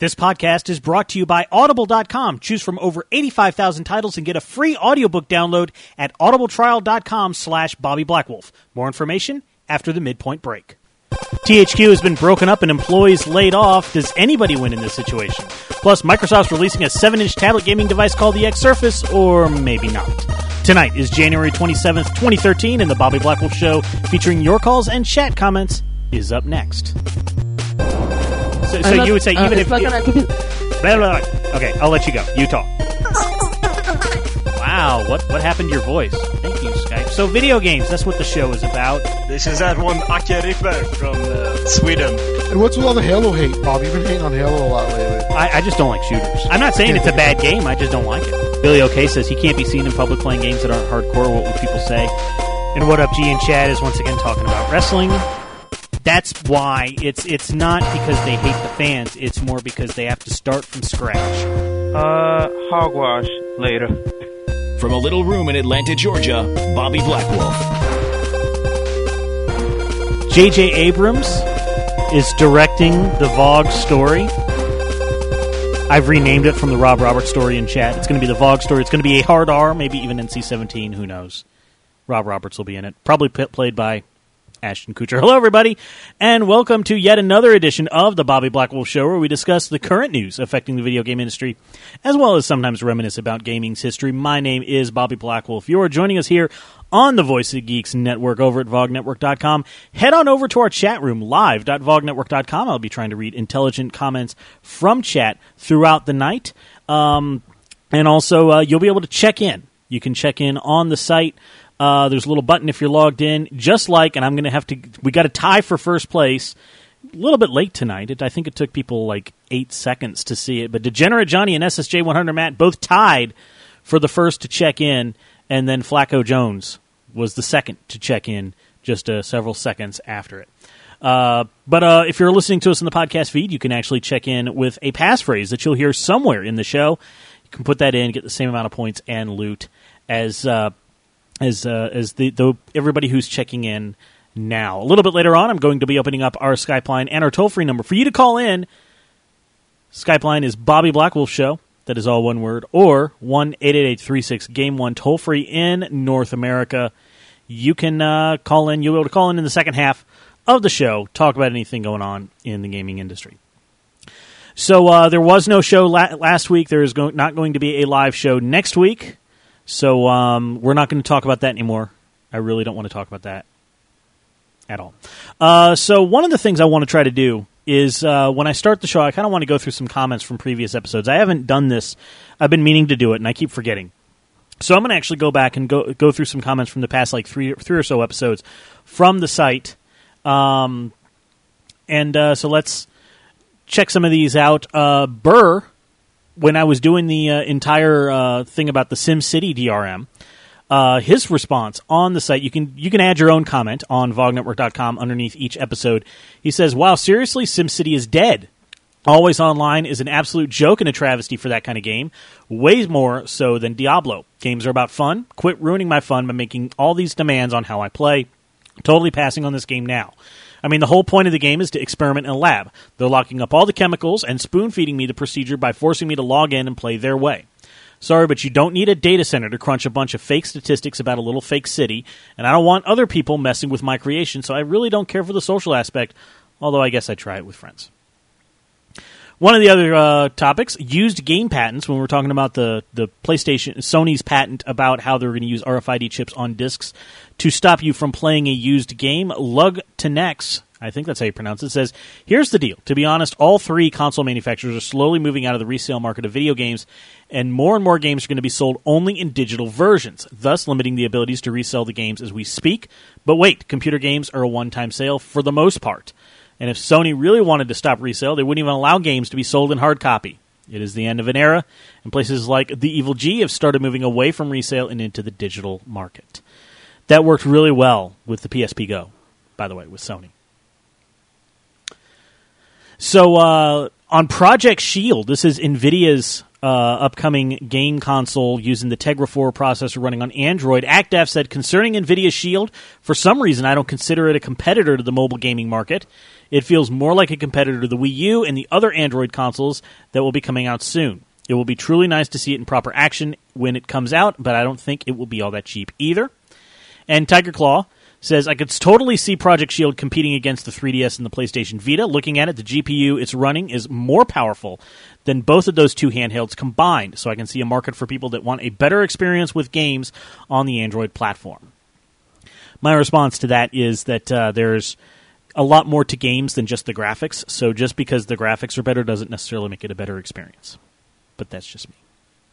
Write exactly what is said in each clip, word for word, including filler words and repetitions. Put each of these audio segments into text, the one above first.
This podcast is brought to you by Audible dot com. Choose from over eighty-five thousand titles and get a free audiobook download at audibletrial.com slash Bobby Blackwolf. More information after the midpoint break. T H Q has been broken up and employees laid off. Does anybody win in this situation? Plus, Microsoft's releasing a seven-inch tablet gaming device called the X Surface, or maybe not. Tonight is January twenty-seventh, twenty thirteen, and the Bobby Blackwolf Show, featuring your calls and chat comments, is up next. So, so not, you would say, uh, even if... Blah, blah, blah. Okay, I'll let you go. You talk. Wow, what what happened to your voice? Thank you, Skype. So video games, that's what the show is about. This is that one Ake Ripper from uh, Sweden. And what's with all the Halo hate, Bob? You've been hating on Halo a lot lately. I, I just don't like shooters. I'm not saying it's a bad game, I just don't like it. Billy O'Kay says he can't be seen in public playing games that aren't hardcore. What would people say? And What Up G and Chad is once again talking about wrestling. That's why it's it's not because they hate the fans, it's more because they have to start from scratch. Uh, hogwash later. From a little room in Atlanta, Georgia, Bobby Blackwolf. J J Abrams is directing the Vogue story. I've renamed it from the Rob Roberts story in chat. It's going to be the Vogue story. It's going to be a hard R, maybe even N C seventeen, who knows. Rob Roberts will be in it. Probably p- played by Ashton Kutcher. Hello, everybody, and welcome to yet another edition of the Bobby Blackwolf Show, where we discuss the current news affecting the video game industry, as well as sometimes reminisce about gaming's history. My name is Bobby Blackwolf. You are joining us here on the Voice of Geeks Network over at vogue network dot com. Head on over to our chat room, live dot vogue network dot com. I'll be trying to read intelligent comments from chat throughout the night. Um, and also, uh, you'll be able to check in. You can check in on the site. Uh, there's a little button if you're logged in, just like, and I'm going to have to, we got a tie for first place. A little bit late tonight. It, I think it took people like eight seconds to see it. But Degenerate Johnny and S S J one hundred Matt both tied for the first to check in, and then Flacco Jones was the second to check in just uh, several seconds after it. Uh, but uh, if you're listening to us in the podcast feed, you can actually check in with a passphrase that you'll hear somewhere in the show. You can put that in, get the same amount of points and loot as uh, as uh, as the, the everybody who's checking in now. A little bit later on, I'm going to be opening up our Skype line and our toll-free number for you to call in. Skype line is Bobby Blackwolf Show. That is all one word. Or one eight eight eight three six game one toll-free in North America. You can uh, call in. You'll be able to call in in the second half of the show, talk about anything going on in the gaming industry. So uh, there was no show la- last week. There is go- not going to be a live show next week. So um, we're not going to talk about that anymore. I really don't want to talk about that at all. Uh, so one of the things I want to try to do is uh, when I start the show, I kind of want to go through some comments from previous episodes. I haven't done this. I've been meaning to do it, and I keep forgetting. So I'm going to actually go back and go go through some comments from the past like three, three or so episodes from the site. Um, and uh, so let's check some of these out. Uh, Burr, when I was doing the uh, entire uh, thing about the SimCity D R M, uh, his response on the site, you can you can add your own comment on vogue network dot com underneath each episode. He says, wow, seriously, SimCity is dead. Always Online is an absolute joke and a travesty for that kind of game. Way more so than Diablo. Games are about fun. Quit ruining my fun by making all these demands on how I play. Totally passing on this game now. I mean, the whole point of the game is to experiment in a lab. They're locking up all the chemicals and spoon-feeding me the procedure by forcing me to log in and play their way. Sorry, but you don't need a data center to crunch a bunch of fake statistics about a little fake city, and I don't want other people messing with my creation, so I really don't care for the social aspect, although I guess I try it with friends. One of the other uh, topics, used game patents, when we're talking about the, the PlayStation, Sony's patent about how they're going to use R F I D chips on discs to stop you from playing a used game. Lug Tenex, I think that's how you pronounce it, says, here's the deal. To be honest, all three console manufacturers are slowly moving out of the resale market of video games, and more and more games are going to be sold only in digital versions, thus limiting the abilities to resell the games as we speak. But wait, computer games are a one-time sale for the most part. And if Sony really wanted to stop resale, they wouldn't even allow games to be sold in hard copy. It is the end of an era, and places like The Evil G have started moving away from resale and into the digital market. That worked really well with the P S P Go, by the way, with Sony. So uh, on Project Shield, this is NVIDIA's uh, upcoming game console using the Tegra four processor running on Android. ActDef said, concerning NVIDIA Shield, for some reason I don't consider it a competitor to the mobile gaming market. It feels more like a competitor to the Wii U and the other Android consoles that will be coming out soon. It will be truly nice to see it in proper action when it comes out, but I don't think it will be all that cheap either. And Tiger Claw says, I could totally see Project Shield competing against the three D S and the PlayStation Vita. Looking at it, the G P U it's running is more powerful than both of those two handhelds combined, so I can see a market for people that want a better experience with games on the Android platform. My response to that is that uh, there's a lot more to games than just the graphics, so just because the graphics are better doesn't necessarily make it a better experience. But that's just me.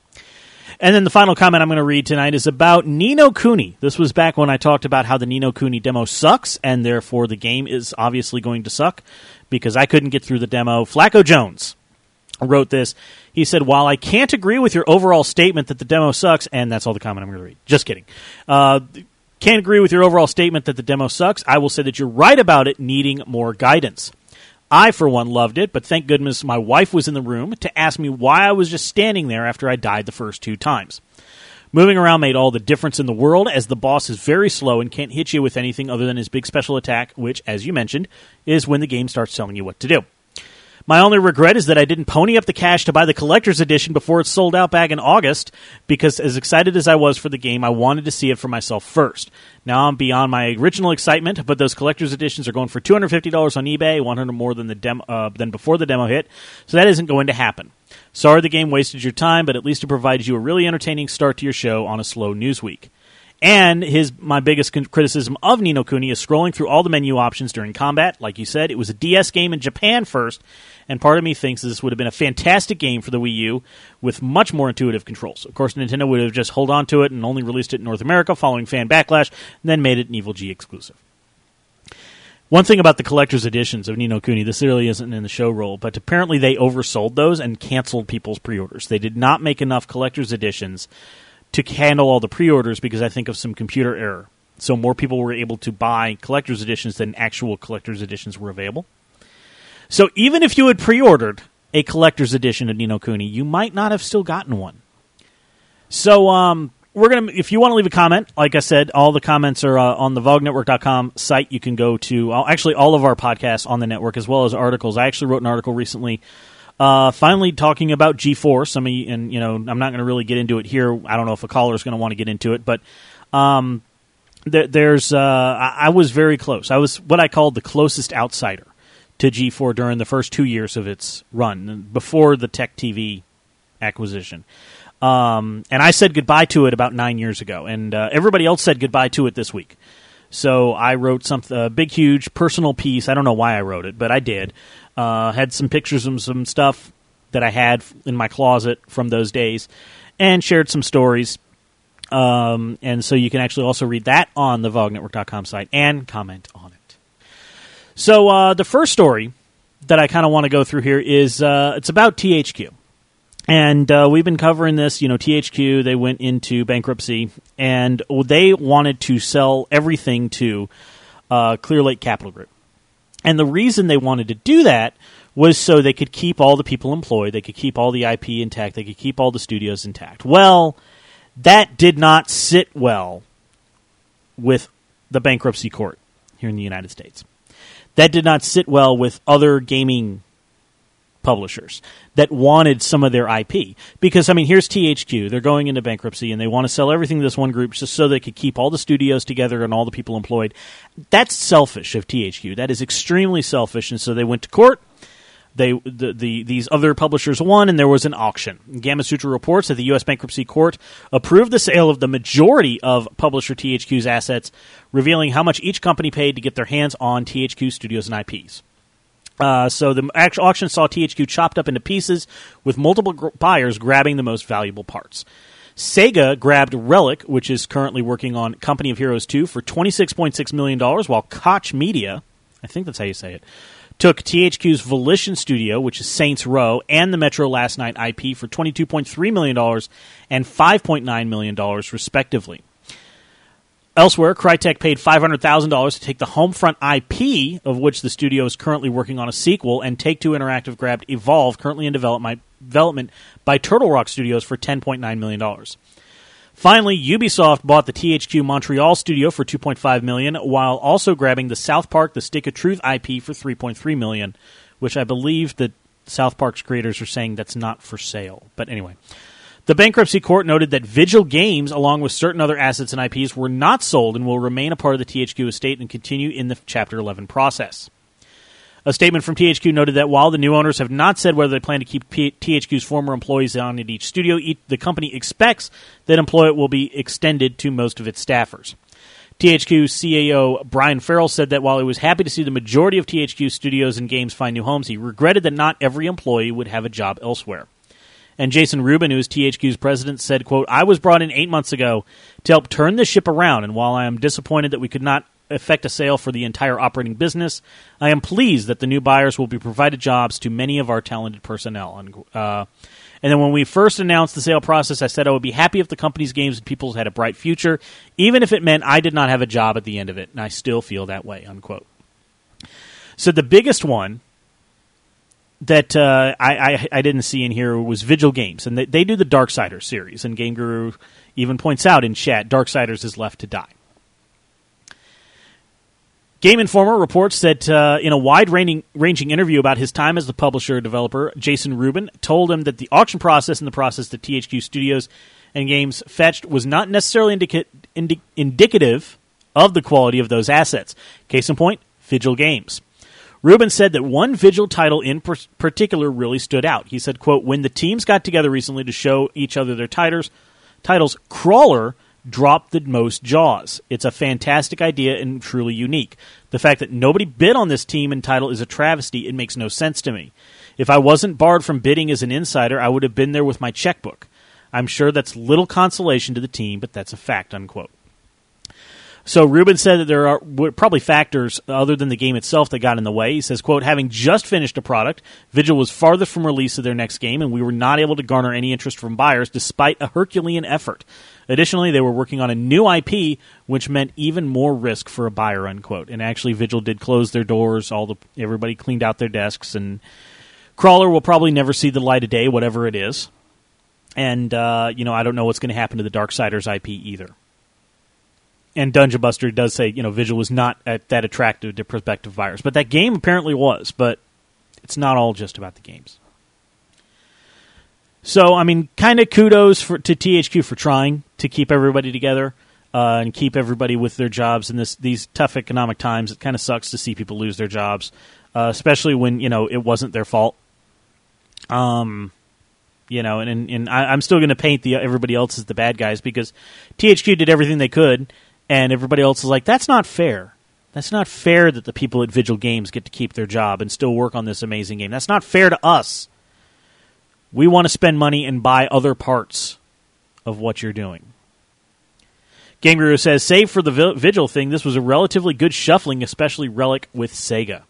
And then the final comment I'm going to read tonight is about Ni no Kuni. This was back when I talked about how the Ni no Kuni demo sucks, and therefore the game is obviously going to suck, because I couldn't get through the demo. Flacco Jones wrote this. He said, while I can't agree with your overall statement that the demo sucks, and that's all the comment I'm going to read. Just kidding. Uh... Can't agree with your overall statement that the demo sucks. I will say that you're right about it needing more guidance. I, for one, loved it, but thank goodness my wife was in the room to ask me why I was just standing there after I died the first two times. Moving around made all the difference in the world, as the boss is very slow and can't hit you with anything other than his big special attack, which, as you mentioned, is when the game starts telling you what to do. My only regret is that I didn't pony up the cash to buy the collector's edition before it sold out back in August, because as excited as I was for the game, I wanted to see it for myself first. Now I'm beyond my original excitement, but those collector's editions are going for two hundred fifty dollars on eBay, one hundred dollars more than the demo, uh, than before the demo hit, so that isn't going to happen. Sorry the game wasted your time, but at least it provides you a really entertaining start to your show on a slow news week. And his my biggest con- criticism of Ni no Kuni is scrolling through all the menu options during combat. Like you said, it was a D S game in Japan first, and part of me thinks this would have been a fantastic game for the Wii U with much more intuitive controls. Of course, Nintendo would have just held on to it and only released it in North America following fan backlash, and then made it an Evil G exclusive. One thing about the collector's editions of Ni no Kuni, this really isn't in the show roll, but apparently they oversold those and canceled people's pre-orders. They did not make enough collector's editions to handle all the pre-orders because I think of some computer error. So more people were able to buy collector's editions than actual collector's editions were available. So even if you had pre-ordered a collector's edition of Ni no Kuni, you might not have still gotten one. So um, we're gonna. If you want to leave a comment, like I said, all the comments are uh, on the Vog Network dot com site. You can go to uh, actually all of our podcasts on the network as well as articles. I actually wrote an article recently Uh, finally talking about GeForce. I mean, and you know, I'm not going to really get into it here. I don't know if a caller is going to want to get into it, but um, th- there's. Uh, I-, I was very close. I was what I called the closest outsider to G four during the first two years of its run, before the Tech T V acquisition. Um, and I said goodbye to it about nine years ago, and uh, everybody else said goodbye to it this week. So I wrote some a big, huge personal piece. I don't know why I wrote it, but I did. Uh, had some pictures of some stuff that I had in my closet from those days, and shared some stories. Um, and so you can actually also read that on the Vog Network dot com site and comment on it. So uh, the first story that I kind of want to go through here is uh, it's about T H Q. And uh, we've been covering this. You know, T H Q, they went into bankruptcy, and they wanted to sell everything to uh, Clear Lake Capital Group. And the reason they wanted to do that was so they could keep all the people employed, they could keep all the I P intact, they could keep all the studios intact. Well, that did not sit well with the bankruptcy court here in the United States. That did not sit well with other gaming publishers that wanted some of their I P. Because, I mean, here's T H Q. They're going into bankruptcy, and they want to sell everything to this one group just so they could keep all the studios together and all the people employed. That's selfish of T H Q. That is extremely selfish, and so they went to court. They the, the These other publishers won, and there was an auction. Gamma Sutra reports that the U S Bankruptcy Court approved the sale of the majority of publisher T H Q's assets, revealing how much each company paid to get their hands on T H Q studios and I Ps. Uh, so the actual auction saw T H Q chopped up into pieces, with multiple gr- buyers grabbing the most valuable parts. Sega grabbed Relic, which is currently working on Company of Heroes two, for twenty-six point six million dollars, while Koch Media, I think that's how you say it, took T H Q's Volition Studio, which is Saints Row, and the Metro Last Night I P for twenty-two point three million dollars and five point nine million dollars, respectively. Elsewhere, Crytek paid five hundred thousand dollars to take the Homefront I P, of which the studio is currently working on a sequel, and Take-Two Interactive grabbed Evolve, currently in development development by Turtle Rock Studios for ten point nine million dollars. Finally, Ubisoft bought the T H Q Montreal studio for two point five million dollars, while also grabbing the South Park The Stick of Truth I P for three point three million dollars, which I believe that South Park's creators are saying that's not for sale. But anyway, the bankruptcy court noted that Vigil Games, along with certain other assets and I Ps, were not sold and will remain a part of the T H Q estate and continue in the Chapter eleven process. A statement from T H Q noted that while the new owners have not said whether they plan to keep P- T H Q's former employees on at each studio, each, the company expects that employment will be extended to most of its staffers. T H Q C A O Brian Farrell said that while he was happy to see the majority of T H Q studios and games find new homes, he regretted that not every employee would have a job elsewhere. And Jason Rubin, who is T H Q's president, said, quote, "I was brought in eight months ago to help turn the ship around, and while I am disappointed that we could not effect a sale for the entire operating business, I am pleased that the new buyers will be provided jobs to many of our talented personnel." Uh, and then when we first announced the sale process, I said I would be happy if the company's games and people had a bright future, even if it meant I did not have a job at the end of it, and I still feel that way, unquote. So the biggest one that uh, I, I, I didn't see in here was Vigil Games, and they, they do the Darksiders series, and Game Guru even points out in chat, Darksiders is left to die. Game Informer reports that uh, in a wide-ranging ranging interview about his time as the publisher or developer, Jason Rubin told him that the auction process and the process that T H Q Studios and Games fetched was not necessarily indica- indi- indicative of the quality of those assets. Case in point, Vigil Games. Rubin said that one Vigil title in per- particular really stood out. He said, quote, "When the teams got together recently to show each other their titles, titles Crawler dropped the most jaws. It's a fantastic idea and truly unique. The fact that nobody bid on this team and title is a travesty. It makes no sense to me. If I wasn't barred from bidding as an insider, I would have been there with my checkbook. I'm sure that's little consolation to the team, but that's a fact," unquote. So Rubin said that there are probably factors other than the game itself that got in the way. He says, quote, "Having just finished a product, Vigil was farthest from release of their next game, and we were not able to garner any interest from buyers despite a Herculean effort. Additionally, they were working on a new I P, which meant even more risk for a buyer," unquote. And actually, Vigil did close their doors. All the everybody cleaned out their desks, and Crawler will probably never see the light of day, whatever it is. And, uh, you know, I don't know what's going to happen to the Darksiders I P either. And Dungeon Buster does say, you know, Vigil was not uh, that attractive to prospective buyers. But that game apparently was, but it's not all just about the games. So, I mean, kind of kudos for, to T H Q for trying to keep everybody together uh, and keep everybody with their jobs in this these tough economic times. It kind of sucks to see people lose their jobs, uh, especially when, you know, it wasn't their fault. Um, you know, and, and, and I, I'm still going to paint the everybody else as the bad guys because T H Q did everything they could. And everybody else is like, that's not fair. That's not fair that the people at Vigil Games get to keep their job and still work on this amazing game. That's not fair to us. We want to spend money and buy other parts of what you're doing. Game Guru says, save for the Vigil thing, this was a relatively good shuffling, especially Relic with Sega.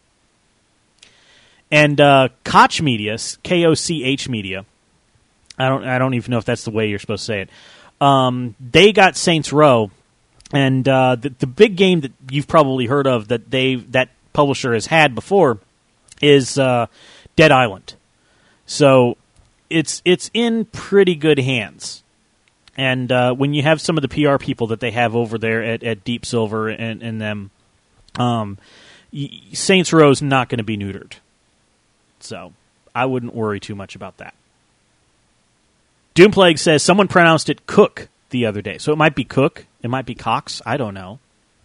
And uh, Koch Media, K O C H Media, I don't, I don't even know if that's the way you're supposed to say it. Um, they got Saints Row. And uh, the, the big game that you've probably heard of that they that publisher has had before is uh, Dead Island. So it's it's in pretty good hands. And uh, when you have some of the P R people that they have over there at, at Deep Silver and, and them, um, Saints Row is not going to be neutered. So I wouldn't worry too much about that. Doomplague says someone pronounced it Cook the other day. So it might be Cook. It might be Cox. I don't know.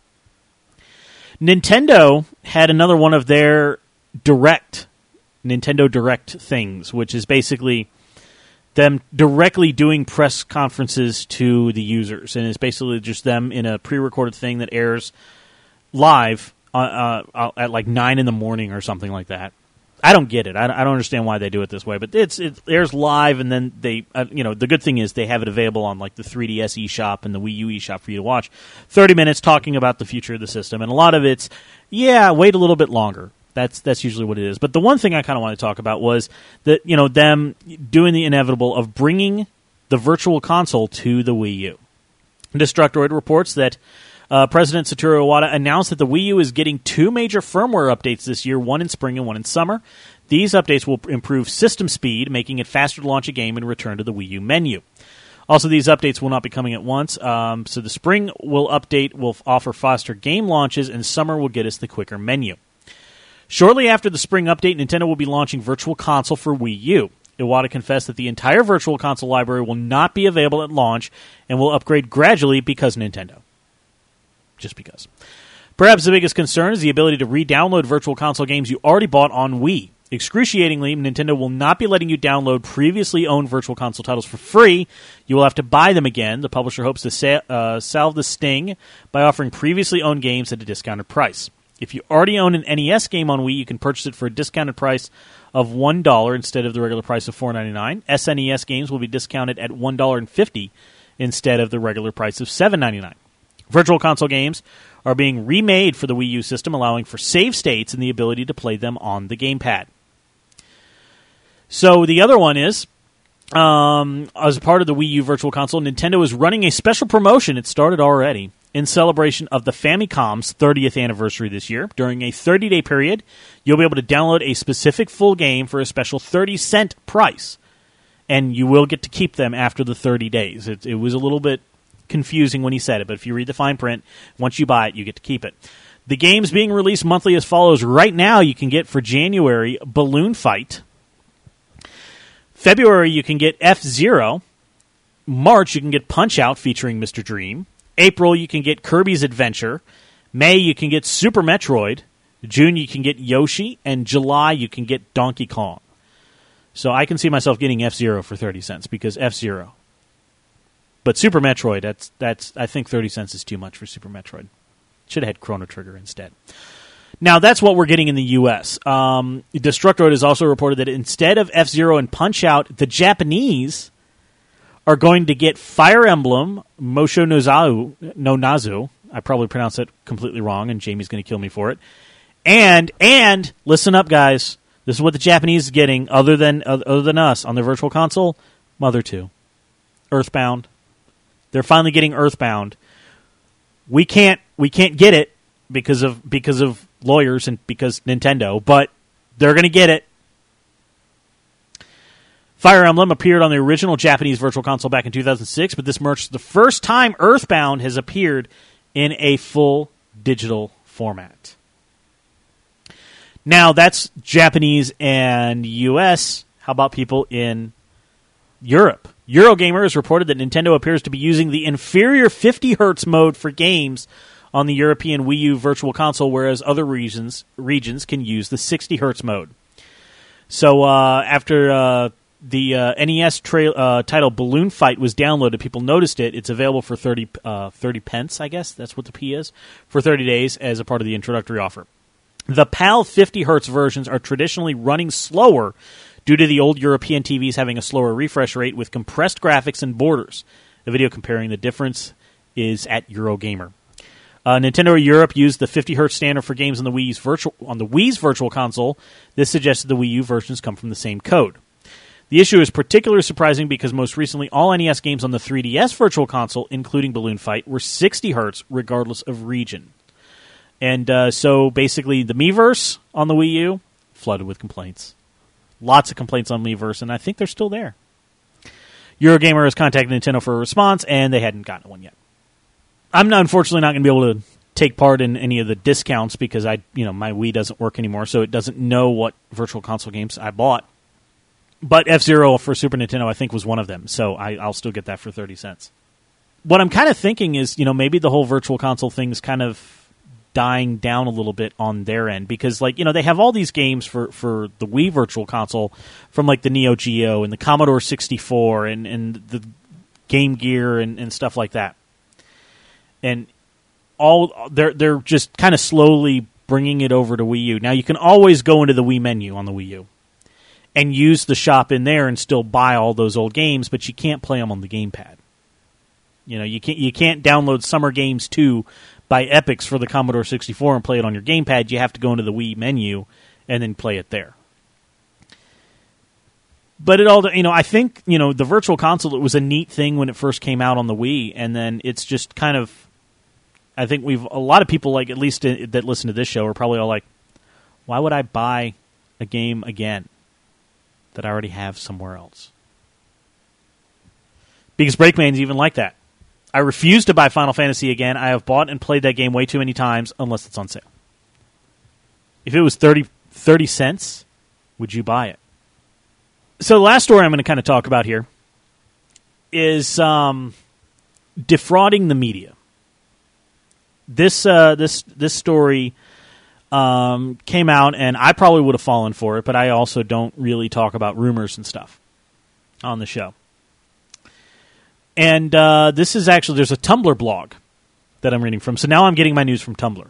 Nintendo had another one of their direct, Nintendo Direct things, which is basically them directly doing press conferences to the users. And it's basically just them in a pre-recorded thing that airs live uh, uh, at like nine in the morning or something like that. I don't get it. I don't understand why they do it this way, but it's it airs live, and then they, uh, you know, the good thing is they have it available on like the three D S eShop and the Wii U eShop for you to watch. Thirty minutes talking about the future of the system, and a lot of it's, yeah, wait a little bit longer. That's that's usually what it is. But the one thing I kind of want to talk about was that, you know, them doing the inevitable of bringing the Virtual Console to the Wii U. Destructoid reports that Uh, President Satoru Iwata announced that the Wii U is getting two major firmware updates this year, one in spring and one in summer. These updates will improve system speed, making it faster to launch a game and return to the Wii U menu. Also, these updates will not be coming at once, um, so the spring will update will offer faster game launches, and summer will get us the quicker menu. Shortly after the spring update, Nintendo will be launching Virtual Console for Wii U. Iwata confessed that the entire Virtual Console library will not be available at launch and will upgrade gradually because Nintendo. Just because. Perhaps the biggest concern is the ability to re-download Virtual Console games you already bought on Wii. Excruciatingly, Nintendo will not be letting you download previously owned Virtual Console titles for free. You will have to buy them again. The publisher hopes to sa- uh, salve the sting by offering previously owned games at a discounted price. If you already own an N E S game on Wii, you can purchase it for a discounted price of one dollar instead of the regular price of four dollars and ninety-nine cents. S N E S games will be discounted at one dollar and fifty cents instead of the regular price of seven dollars and ninety-nine cents. Virtual Console games are being remade for the Wii U system, allowing for save states and the ability to play them on the gamepad. So the other one is, um, as part of the Wii U Virtual Console, Nintendo is running a special promotion. It started already in celebration of the Famicom's thirtieth anniversary this year. During a thirty-day period, you'll be able to download a specific full game for a special thirty cent price, and you will get to keep them after the thirty days. It, it was a little bit confusing when he said it, but if you read the fine print, once you buy it, you get to keep it. The games being released monthly as follows. Right now, you can get for January, Balloon Fight. February, you can get F-Zero. March, you can get Punch-Out featuring Mister Dream. April, you can get Kirby's Adventure. May, you can get Super Metroid. June, you can get Yoshi. And July, you can get Donkey Kong. So I can see myself getting F-Zero for thirty cents because F-Zero. But Super Metroid, that's that's I think thirty cents is too much for Super Metroid. Should have had Chrono Trigger instead. Now, that's what we're getting in the U S Um, Destructoid has also reported that instead of F-Zero and Punch-Out, the Japanese are going to get Fire Emblem, Mosho Nozaru, no Nazu. I probably pronounced it completely wrong, and Jamie's going to kill me for it. And, and, listen up, guys. This is what the Japanese is getting, other than other than us, on their Virtual Console. Mother two. Earthbound. They're finally getting Earthbound. We can't we can't get it because of because of lawyers and because Nintendo, but they're going to get it. Fire Emblem appeared on the original Japanese Virtual Console back in two thousand six, but this marks the first time Earthbound has appeared in a full digital format. Now, that's Japanese and U S. How about people in Europe? Eurogamer has reported that Nintendo appears to be using the inferior fifty hertz mode for games on the European Wii U Virtual Console, whereas other regions regions can use the sixty hertz mode. So uh, after uh, the uh, N E S tra- uh, title Balloon Fight was downloaded, people noticed it. It's available for thirty, uh, thirty pence, I guess. That's what the P is, for thirty days as a part of the introductory offer. The PAL fifty hertz versions are traditionally running slower due to the old European T Vs having a slower refresh rate with compressed graphics and borders. The video comparing the difference is at Eurogamer. Uh, Nintendo Europe used the fifty hertz standard for games on the Wii's virtual on the Wii's Virtual Console. This suggested the Wii U versions come from the same code. The issue is particularly surprising because most recently all N E S games on the three D S Virtual Console, including Balloon Fight, were sixty hertz regardless of region. And uh, so basically the Miiverse on the Wii U, flooded with complaints. Lots of complaints on Miiverse, and I think they're still there. Eurogamer has contacted Nintendo for a response, and they hadn't gotten one yet. I'm not, unfortunately not going to be able to take part in any of the discounts because I, you know, my Wii doesn't work anymore, so it doesn't know what Virtual Console games I bought. But F-Zero for Super Nintendo, I think, was one of them, so I, I'll still get that for thirty cents. What I'm kind of thinking is, you know, maybe the whole Virtual Console thing is kind of dying down a little bit on their end because, like, you know, they have all these games for, for the Wii Virtual Console from, like, the Neo Geo and the Commodore sixty-four and, and the Game Gear and, and stuff like that. And all they're they're just kind of slowly bringing it over to Wii U. Now, you can always go into the Wii menu on the Wii U and use the shop in there and still buy all those old games, but you can't play them on the gamepad. You know, you can't you can't download Summer Games two by Epix for the Commodore sixty-four and play it on your gamepad. You have to go into the Wii menu and then play it there. But it all, you know, I think, you know, the Virtual Console, it was a neat thing when it first came out on the Wii, and then it's just kind of I think we've a lot of people, like at least in, that listen to this show, are probably all like, "Why would I buy a game again that I already have somewhere else?" Because Breakman's even like that. I refuse to buy Final Fantasy again. I have bought and played that game way too many times, unless it's on sale. If it was thirty, thirty cents, would you buy it? So the last story I'm going to kind of talk about here is um, defrauding the media. This uh, this this story um, came out, and I probably would have fallen for it, but I also don't really talk about rumors and stuff on the show. And uh, this is actually, there's a Tumblr blog that I'm reading from. So now I'm getting my news from Tumblr.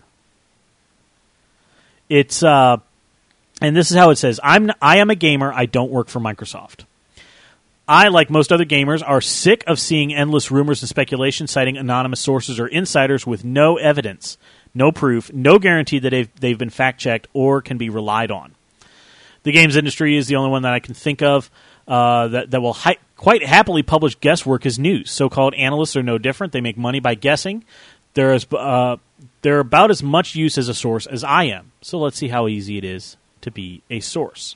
It's, uh, and this is how it says, I'm, I am a gamer, I don't work for Microsoft. I, like most other gamers, are sick of seeing endless rumors and speculation citing anonymous sources or insiders with no evidence, no proof, no guarantee that they've, they've been fact-checked or can be relied on. The games industry is the only one that I can think of uh, that, that will hi- quite happily publish guesswork as news. So-called analysts are no different. They make money by guessing. They're, as, uh, they're about as much use as a source as I am. So let's see how easy it is to be a source.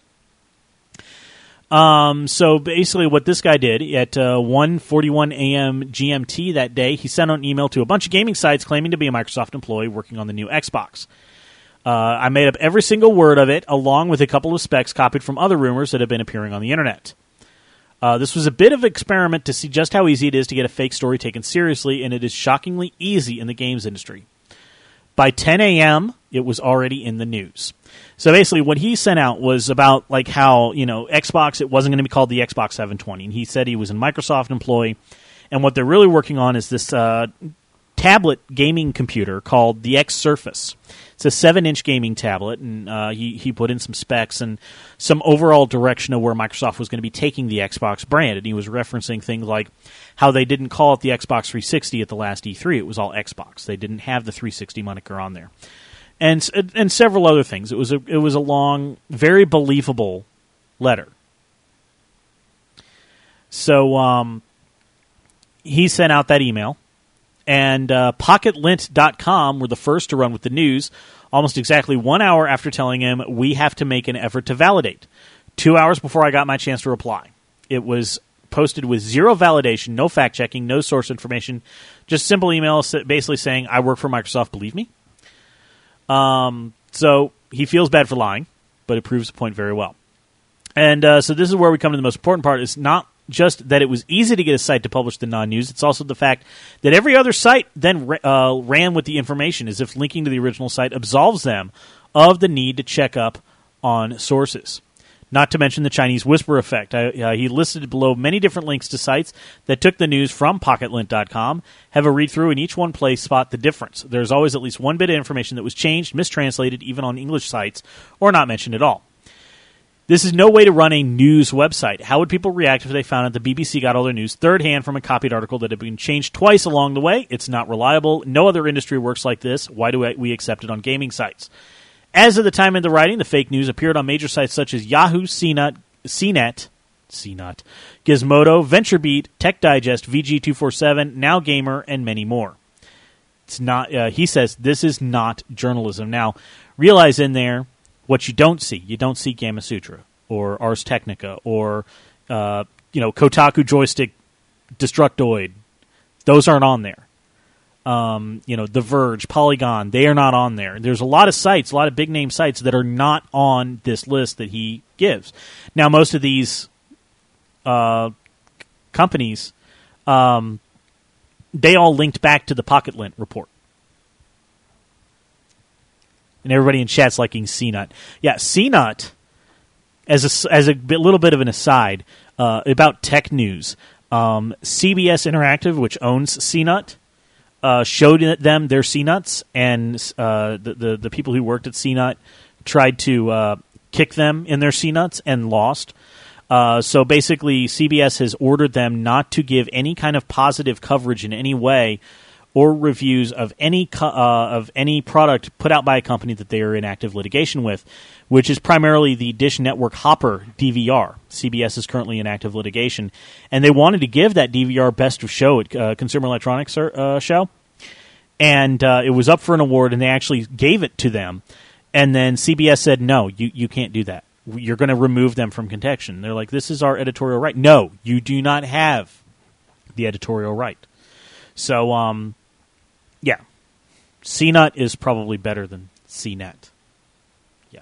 Um, so basically what this guy did at uh, one forty-one a.m. G M T that day, he sent out an email to a bunch of gaming sites claiming to be a Microsoft employee working on the new Xbox. Uh, I made up every single word of it, along with a couple of specs copied from other rumors that have been appearing on the internet. Uh, this was a bit of an experiment to see just how easy it is to get a fake story taken seriously, and it is shockingly easy in the games industry. By ten a.m., it was already in the news. So basically what he sent out was about like how, you know, Xbox, it wasn't going to be called the Xbox seven twenty. And he said he was a Microsoft employee, and what they're really working on is this uh, tablet gaming computer called the X Surface. It's a seven-inch gaming tablet, and uh, he, he put in some specs and some overall direction of where Microsoft was going to be taking the Xbox brand. And he was referencing things like how they didn't call it the Xbox three sixty at the last E three. It was all Xbox. They didn't have the three sixty moniker on there. And and several other things. It was a, it was a long, very believable letter. So um, he sent out that email. And uh, Pocket Lint dot com were the first to run with the news, almost exactly one hour after telling him, we have to make an effort to validate. Two hours before I got my chance to reply. It was posted with zero validation, no fact-checking, no source information, just simple email basically saying, I work for Microsoft, believe me. Um, so he feels bad for lying, but it proves the point very well. And uh, so this is where we come to the most important part. It's not just that it was easy to get a site to publish the non-news. It's also the fact that every other site then uh, ran with the information, as if linking to the original site absolves them of the need to check up on sources. Not to mention the Chinese whisper effect. I, uh, he listed below many different links to sites that took the news from Pocket Lint dot com. Have a read-through, and each one place spot the difference. There's always at least one bit of information that was changed, mistranslated, even on English sites, or not mentioned at all. This is no way to run a news website. How would people react if they found out the B B C got all their news third-hand from a copied article that had been changed twice along the way? It's not reliable. No other industry works like this. Why do we accept it on gaming sites? As of the time of the writing, the fake news appeared on major sites such as Yahoo, C net, C net, C net, Gizmodo, VentureBeat, Tech Digest, V G two forty-seven, Now Gamer, and many more. It's not. Uh, he says this is not journalism. Now, realize in there what you don't see. You don't see Gamma Sutra or Ars Technica or uh, you know Kotaku Joystick Destructoid. Those aren't on there. Um, you know, The Verge, Polygon, they are not on there. There's a lot of sites, a lot of big-name sites that are not on this list that he gives. Now, most of these uh, companies, um, they all linked back to the Pocket Lint report. And everybody in chat's liking C net. Yeah, C net, as a, as a bit, little bit of an aside, uh, about tech news, um, C B S Interactive, which owns C net, uh, showed them their C NETs, and uh, the, the, the people who worked at C net tried to uh, kick them in their C NETs and lost. Uh, so basically, C B S has ordered them not to give any kind of positive coverage in any way or reviews of any co- uh, of any product put out by a company that they are in active litigation with, which is primarily the Dish Network Hopper D V R. C B S is currently in active litigation, and they wanted to give that D V R Best of Show at uh, Consumer Electronics uh, Show, and uh, it was up for an award, and they actually gave it to them. And then C B S said, no, you, you can't do that. You're going to remove them from contention. They're like, this is our editorial right. No, you do not have the editorial right. So, um, yeah. C N U T is probably better than C net. Yeah.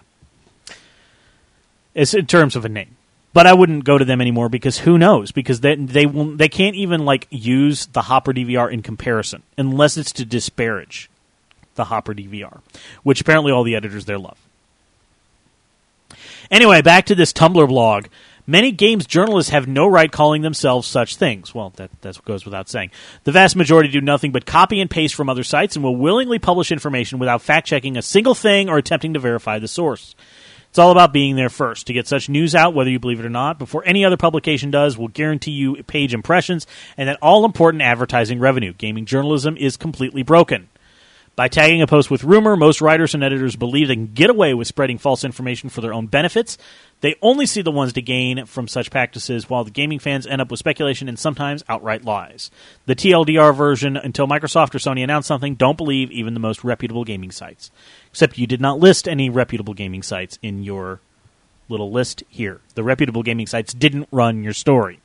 It's in terms of a name. But I wouldn't go to them anymore because who knows? Because they they will they can't even like use the Hopper D V R in comparison unless it's to disparage the Hopper D V R, which apparently all the editors there love. Anyway, back to this Tumblr blog. Many games journalists have no right calling themselves such things. Well, that that goes without saying. The vast majority do nothing but copy and paste from other sites and will willingly publish information without fact-checking a single thing or attempting to verify the source. It's all about being there first. To get such news out, whether you believe it or not, before any other publication does, will guarantee you page impressions and that all-important advertising revenue. Gaming journalism is completely broken. By tagging a post with rumor, most writers and editors believe they can get away with spreading false information for their own benefits. They only see the ones to gain from such practices, while the gaming fans end up with speculation and sometimes outright lies. The T L D R version, until Microsoft or Sony announce something, don't believe even the most reputable gaming sites. Except you did not list any reputable gaming sites in your little list here. The reputable gaming sites didn't run your story.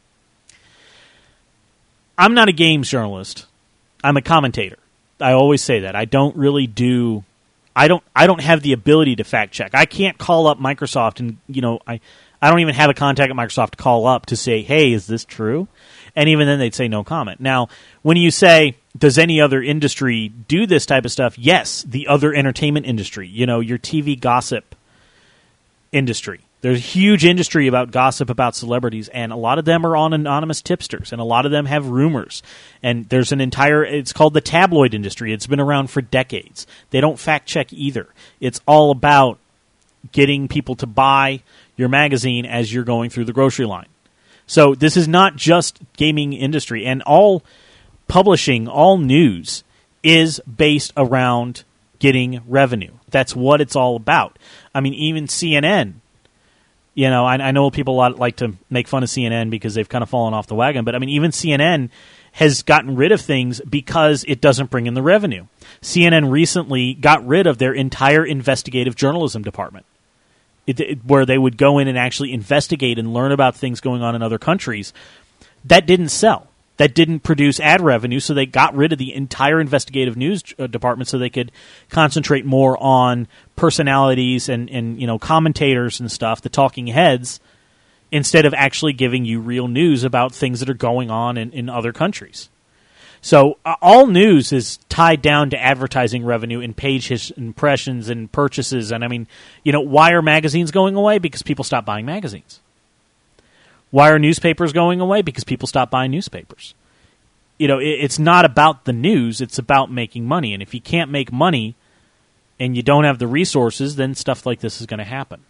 I'm not a games journalist. I'm a commentator. I always say that. I don't really do... I don't I don't have the ability to fact check. I can't call up Microsoft and, you know, I, I don't even have a contact at Microsoft to call up to say, hey, is this true? And even then they'd say no comment. Now, when you say, does any other industry do this type of stuff? Yes, the other entertainment industry, you know, your T V gossip industry. There's a huge industry about gossip about celebrities, and a lot of them are on anonymous tipsters, and a lot of them have rumors. And there's an entire, it's called the tabloid industry. It's been around for decades. They don't fact check either. It's all about getting people to buy your magazine as you're going through the grocery line. So this is not just gaming industry, and all publishing, all news is based around getting revenue. That's what it's all about. I mean, even C N N, you know, I, I know people a lot like to make fun of C N N because they've kind of fallen off the wagon, but I mean, even C N N has gotten rid of things because it doesn't bring in the revenue. C N N recently got rid of their entire investigative journalism department, it, it, where they would go in and actually investigate and learn about things going on in other countries. That didn't sell. That didn't produce ad revenue, so they got rid of the entire investigative news department so they could concentrate more on personalities and, and you know commentators and stuff, the talking heads, instead of actually giving you real news about things that are going on in, in other countries. So uh, all news is tied down to advertising revenue and page his impressions and purchases. And I mean, you know, why are magazines going away? Because people stop buying magazines. Why are newspapers going away? Because people stop buying newspapers. You know, it, it's not about the news. It's about making money. And if you can't make money and you don't have the resources, then stuff like this is going to happen.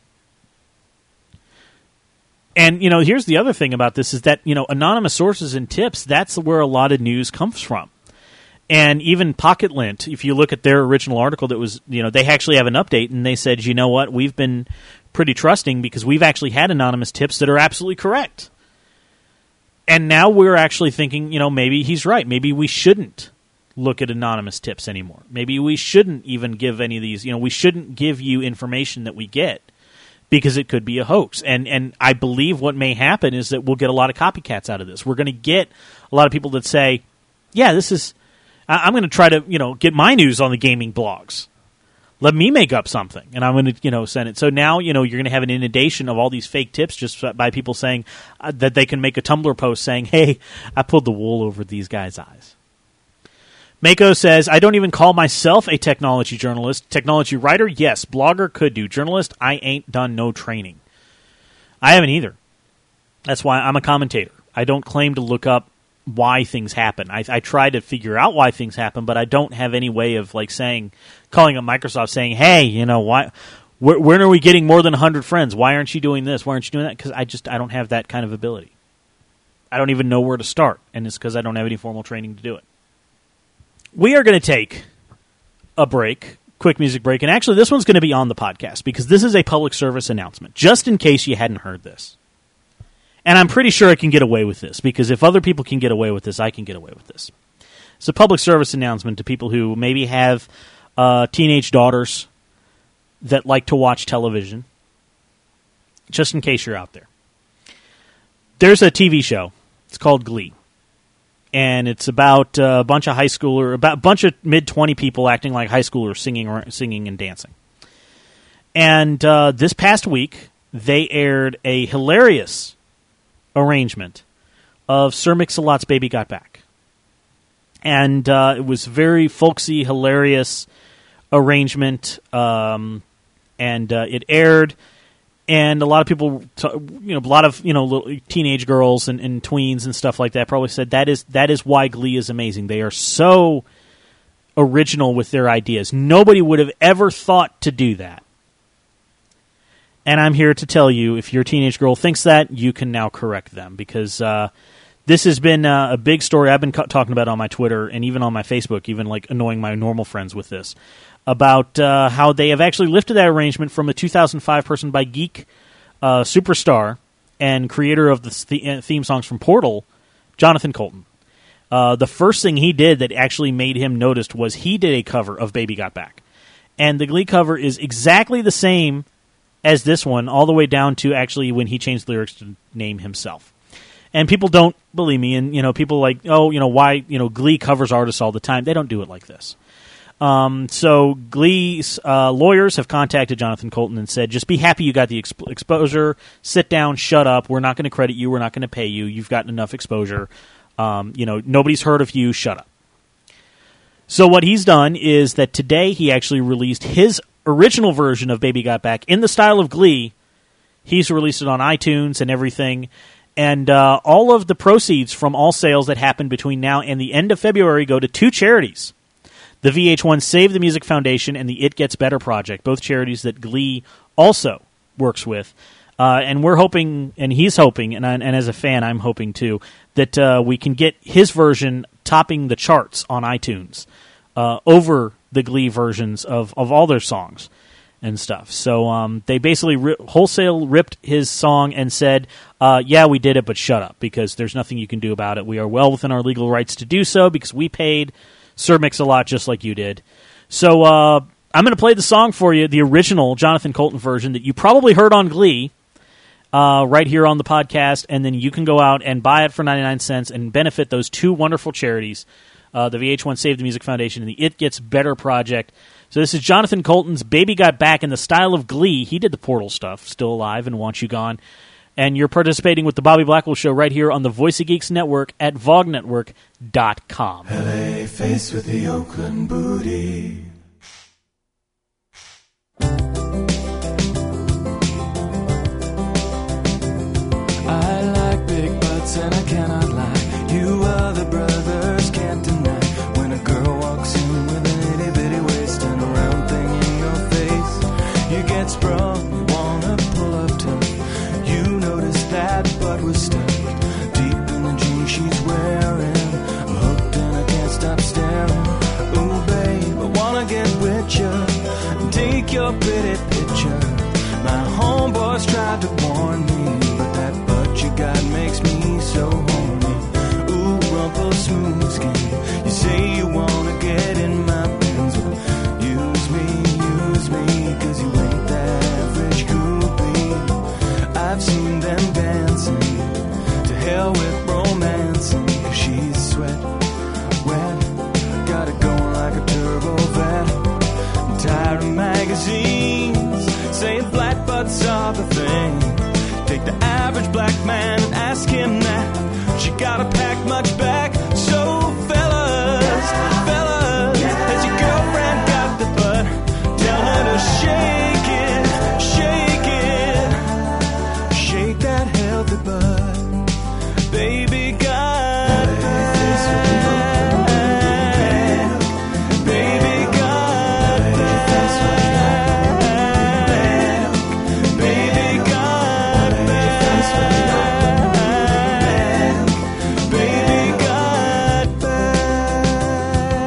And, you know, here's the other thing about this is that, you know, anonymous sources and tips, that's where a lot of news comes from. And even PocketLint, if you look at their original article that was, you know, they actually have an update and they said, you know what, we've been pretty trusting because we've actually had anonymous tips that are absolutely correct. And now we're actually thinking, you know, maybe he's right. Maybe we shouldn't look at anonymous tips anymore. Maybe we shouldn't even give any of these, you know, we shouldn't give you information that we get because it could be a hoax. And and I believe what may happen is that we'll get a lot of copycats out of this. We're going to get a lot of people that say, yeah, this is, I'm going to try to, you know, get my news on the gaming blogs. Let me make up something, and I'm going to, you know, send it. So now, you know, you're going to have an inundation of all these fake tips just by people saying uh, that they can make a Tumblr post saying, hey, I pulled the wool over these guys' eyes. Mako says, I don't even call myself a technology journalist. Technology writer, yes. Blogger, could do. Journalist, I ain't done no training. I haven't either. That's why I'm a commentator. I don't claim to look up why things happen. I, I try to figure out why things happen, but I don't have any way of like saying, calling up Microsoft saying, hey, you know, why, wh- when are we getting more than one hundred friends? Why aren't you doing this? Why aren't you doing that? Because I just, I don't have that kind of ability. I don't even know where to start, and it's because I don't have any formal training to do it. We are going to take a break, quick music break, and actually this one's going to be on the podcast because this is a public service announcement, just in case you hadn't heard this. And I'm pretty sure I can get away with this, because if other people can get away with this, I can get away with this. It's a public service announcement to people who maybe have uh, teenage daughters that like to watch television, just in case you're out there. There's a T V show. It's called Glee. And it's about uh, a bunch of high schooler, about a bunch of mid twenty people acting like high schoolers, singing, singing and dancing. And uh, this past week, they aired a hilarious arrangement of Sir Mix-a-Lot's "Baby Got Back," and uh, it was very folksy, hilarious arrangement. Um, and uh, it aired. And a lot of people, you know, a lot of you know, little teenage girls and, and tweens and stuff like that probably said that is that is why Glee is amazing. They are so original with their ideas. Nobody would have ever thought to do that. And I'm here to tell you, if your teenage girl thinks that, you can now correct them, because uh, this has been uh, a big story. I've been co- talking about it on my Twitter and even on my Facebook, even like annoying my normal friends with this, about uh, how they have actually lifted that arrangement from a two thousand five person by Geek uh, superstar and creator of the th- theme songs from Portal, Jonathan Coulton. Uh, the first thing he did that actually made him noticed was he did a cover of "Baby Got Back." And the Glee cover is exactly the same as this one, all the way down to actually when he changed the lyrics to name himself. And people don't believe me, and you know, people like, oh, you know, why, you know, Glee covers artists all the time. They don't do it like this. Um, so Glee's uh, lawyers have contacted Jonathan Coulton and said, just be happy you got the exp- exposure. Sit down, shut up. We're not going to credit you. We're not going to pay you. You've gotten enough exposure. Um, you know, nobody's heard of you. Shut up. So what he's done is that today he actually released his original version of Baby Got Back in the style of Glee. He's released it on iTunes and everything. And uh, all of the proceeds from all sales that happen between now and the end of February go to two charities. The V H one Save the Music Foundation and the It Gets Better Project, both charities that Glee also works with. Uh, and we're hoping, and he's hoping, and, I, and as a fan, I'm hoping too, that uh, we can get his version topping the charts on iTunes uh, over the Glee versions of, of all their songs and stuff. So um, they basically ri- wholesale ripped his song and said, uh, yeah, we did it, but shut up, because there's nothing you can do about it. We are well within our legal rights to do so, because we paid Sir Mix-a-Lot just like you did. So uh, I'm going to play the song for you, the original Jonathan Coulton version that you probably heard on Glee, uh, right here on the podcast, and then you can go out and buy it for ninety-nine cents and benefit those two wonderful charities, uh, the V H one Save the Music Foundation and the It Gets Better Project. So this is Jonathan Coulton's Baby Got Back in the style of Glee. He did the Portal stuff, Still Alive and Want You Gone. And you're participating with the Bobby Blackwell Show right here on the Voice of Geeks Network at vog network dot com. L A face with the Oakland booty. I like big butts and I cannot lie. You other brothers can't deny. When a girl walks in with an itty bitty waist and a round thing in your face, you get sprung, you wanna pull up tough. You notice that butt was stuffed deep in the jeans she's wearing. I'm hooked and I can't stop staring. Ooh babe, I wanna get with you and take your pretty picture. My homeboys tried to warn me, but that butt you got makes me so horny. Ooh, rumple smooth skin. You say you wanna get in my pants. Well, use me, use me, cause you ain't the average groupie. I've seen them dancing, to hell with romancing, cause she's sweat, wet, got it going like a turbo vet. I'm tired of magazines saying flat butts are the thing. Take the average black man and ask him that. She gotta pack much back. So fellas, fellas, has your girlfriend got the butt? Tell her to shake it, shake it, shake that healthy butt. Baby got back. Baby got back. Baby got back. Baby got back.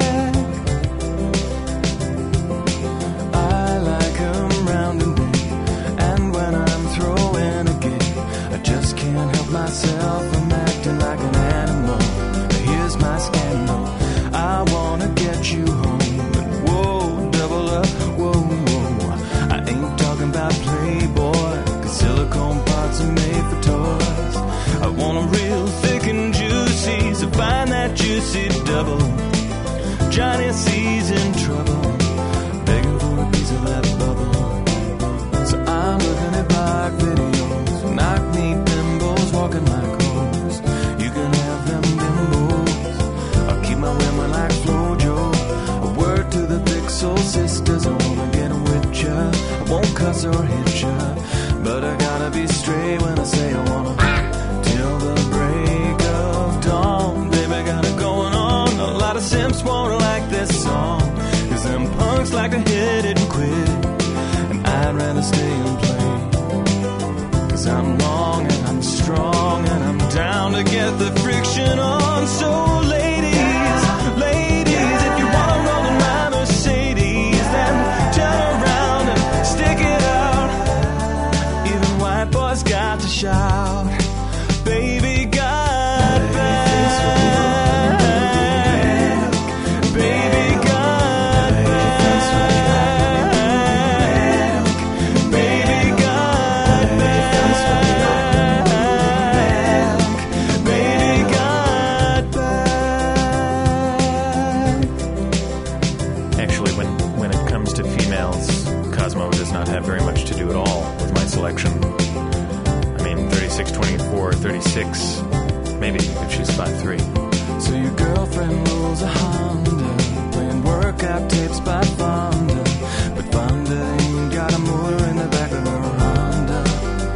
that juicy double. Johnny C's in trouble, begging for a piece of that bubble. So I'm looking at black videos, knock-knee bimbos, walking like hoes. You can have them bimbos, I'll keep my women like Flojo. A word to the Pixel sisters, I wanna get with ya. I won't cuss or hit ya, but I gotta be straight when I say I wanna. Till the break of dawn, baby, got it going on. A lot of simps won't like this song, cause them punks like to hit it and quit, and I'd rather stay and play. Cause I'm long and I'm strong and I'm down to get the friction on. So ladies, ladies, if you wanna roll in my Mercedes, then turn around and stick it out. Even white boys got to shout, baby got back. Baby got back. Baby got back. Baby got back. Actually, when, when it comes to females, Cosmo does not have very much to do at all with my selection. I mean, thirty-six, twenty-four, thirty-six, maybe if she's five three. So your girlfriend rolls a Honda, playing workout tapes by Fonda, but Fonda ain't got a motor in the back of her Honda.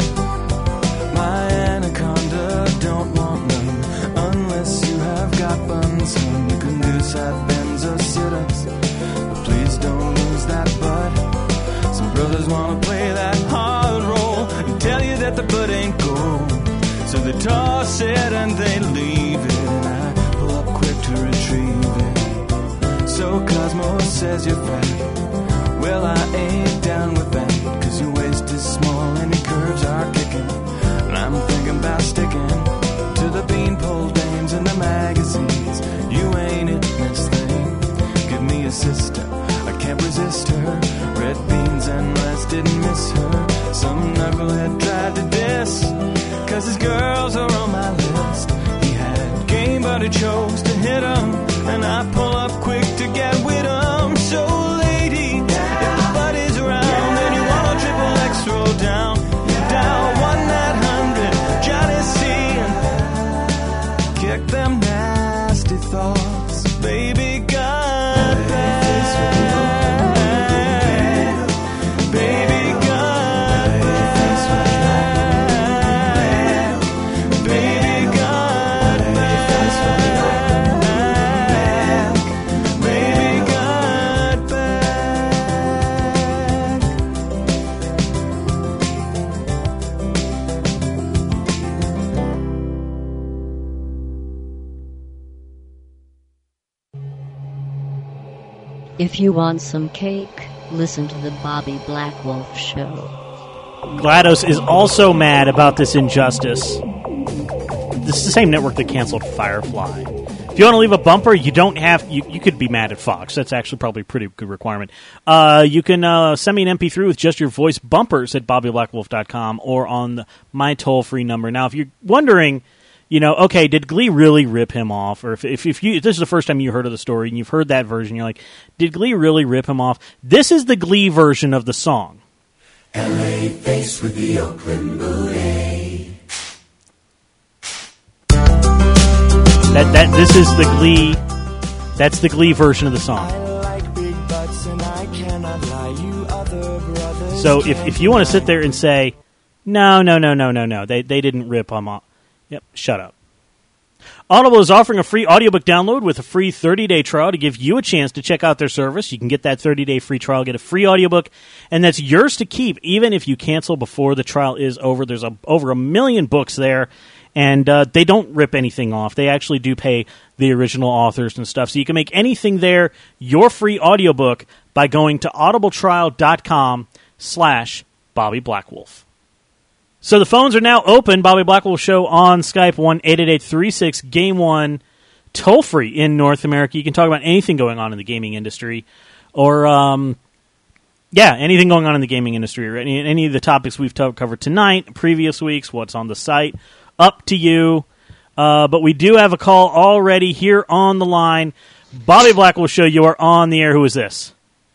My anaconda don't want none, unless you have got buns, hun. You can do side bends or sit-ups, but please don't lose that butt. Some brothers wanna play that hard role and tell you that the butt ain't gold, so they toss it and they leave it, and I pull up quick to retrieve it. So Cosmo says you're fat, well I ain't down with that, cause your waist is small and your curves are kicking, and I'm thinking about sticking to the beanpole dames in the magazines. You ain't it, Miss Thing, give me a sister, I can't resist her. Red beans and rice didn't miss her. Some knucklehead tried to diss, cause his girls are on my list. He had game but he chose to hit 'em, and I pull up quick to get with 'em. So lady, if the buddy's around and you want a triple X throw down, dial one nine hundred Johnny C and kick them nasty thoughts. Baby got back. If you want some cake, listen to the Bobby Black Wolf Show. GLaDOS is also mad about this injustice. This is the same network that canceled Firefly. If you want to leave a bumper, you don't have. You, you could be mad at Fox. That's actually probably a pretty good requirement. Uh, you can uh, send me an M P three with just your voice bumpers at bobby black wolf dot com or on the, my toll-free number. Now, if you're wondering, you know, okay, did Glee really rip him off? Or if, if, if, you, if this is the first time you heard of the story and you've heard that version, you're like, did Glee really rip him off? This is the Glee version of the song. L A face with the Oakland booty. That that this is the Glee. That's the Glee version of the song. So if if you want to sit there and say, no, no, no, no, no, no, they they didn't rip him off. Yep, shut up. Audible is offering a free audiobook download with a free thirty-day trial to give you a chance to check out their service. You can get that thirty-day free trial, get a free audiobook, and that's yours to keep even if you cancel before the trial is over. There's a, over a million books there, and uh, they don't rip anything off. They actually do pay the original authors and stuff. So you can make anything there your free audiobook by going to audibletrial.com slash Bobby Blackwolf. So the phones are now open. Bobby Blackwolf Show on Skype, one eight eight eight three six game one, toll-free in North America. You can talk about anything going on in the gaming industry, or, um, yeah, anything going on in the gaming industry, or any, any of the topics we've t- covered tonight, previous weeks, what's on the site, up to you. Uh, but we do have a call already here on the line. Bobby Blackwell Show, you are on the air. Who is this?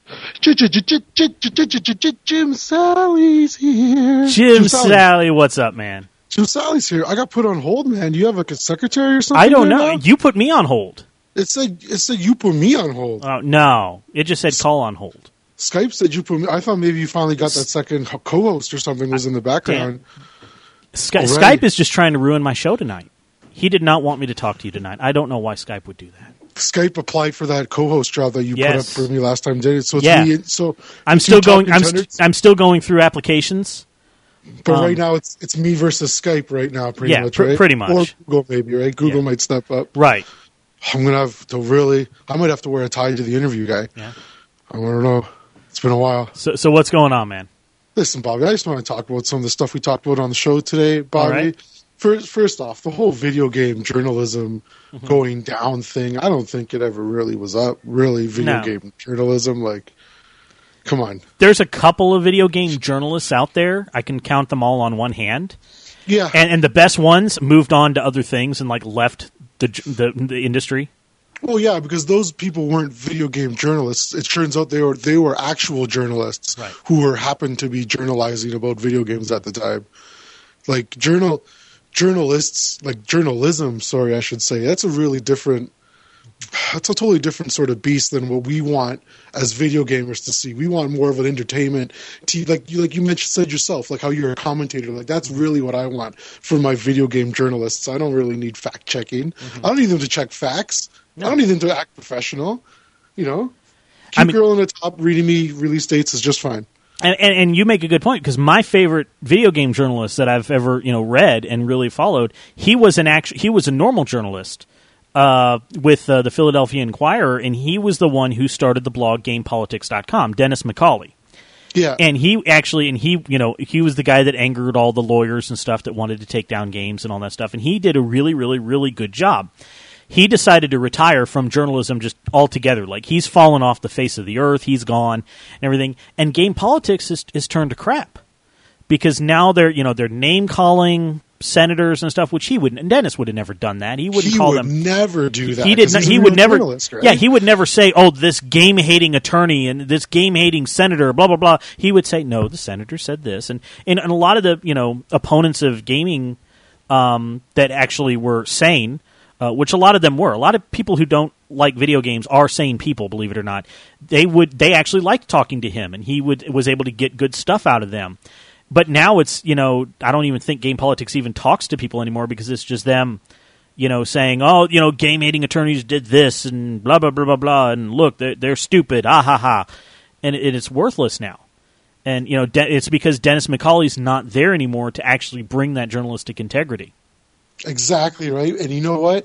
Jim Sally's here. Jim Sally, what's up, man? Jim Sally's here. I got put on hold, man. Do you have like a secretary or something? I don't right know. now? You put me on hold. It said it said you put me on hold. Oh, no. It just said call on hold. Skype said you put me. I thought maybe you finally got that second co-host or something was in the background. Sky- Skype is just trying to ruin my show tonight. He did not want me to talk to you tonight. I don't know why Skype would do that. Skype applied for that co-host job that you Yes. put up for me last time, did it? So it's Yeah. me. So I'm it's still two top going. I'm, st- contenders, I'm still going through applications. but um, right now it's it's me versus Skype right now, pretty Yeah, much, pr- right? pretty much. Or Google maybe, right? Google Yeah. might step up. Right. I'm gonna have to really. I might have to wear a tie to the interview guy. Yeah. I don't know. It's been a while. So, so what's going on, man? Listen, Bobby, I just want to talk about some of the stuff we talked about on the show today, Bobby. All right. First, first off, the whole video game journalism Mm-hmm. going down thing, I don't think it ever really was up. Really, video No. game journalism, like, come on. There's a couple of video game journalists out there. I can count them all on one hand. Yeah. And, and the best ones moved on to other things and like left the the, the industry. Well, yeah, because those people weren't video game journalists. It turns out they were they were actual journalists Right. who were happened to be journalizing about video games at the time. Like journal journalists, like journalism. Sorry, I should say that's a really different. That's a totally different sort of beast than what we want as video gamers to see. We want more of an entertainment, t- like you like you mentioned said yourself, like how you're a commentator. Like that's really what I want for my video game journalists. I don't really need fact checking. Mm-hmm. I don't need them to check facts. I don't need them to act professional. You know, cute I mean- girl on the top reading me release dates is just fine. And, and, and you make a good point because my favorite video game journalist that I've ever you know read and really followed, he was an actual he was a normal journalist uh, with uh, the Philadelphia Inquirer, and he was the one who started the blog Game Politics dot com, Dennis McCauley. Yeah, And he actually, and he, you know, he was the guy that angered all the lawyers and stuff that wanted to take down games and all that stuff. And he did a really, really, really good job. He decided to retire from journalism just altogether. Like, he's fallen off the face of the earth. He's gone and everything. And game politics is, is turned to crap because now they're, you know, they're name calling senators and stuff, which he would, and Dennis would have never done that. He wouldn't he call would them. never do that. He did. 'cause Not, he's he a would real never. journalist, right? Yeah, he would never say, "Oh, this game hating attorney and this game hating senator." Blah blah blah. He would say, "No, the senator said this," and and, and a lot of the you know opponents of gaming um, that actually were sane, uh, which a lot of them were. A lot of people who don't like video games are sane people, believe it or not. They would. They actually liked talking to him, and he would was able to get good stuff out of them. But now it's, you know, I don't even think Game Politics even talks to people anymore because it's just them, you know, saying, oh, you know, game-hating attorneys did this and blah, blah, blah, blah, blah, and look, they're, they're stupid, ah, ha, ha. And it, it's worthless now. And, you know, De- it's because Dennis McCauley's not there anymore to actually bring that journalistic integrity. Exactly, right? And you know what?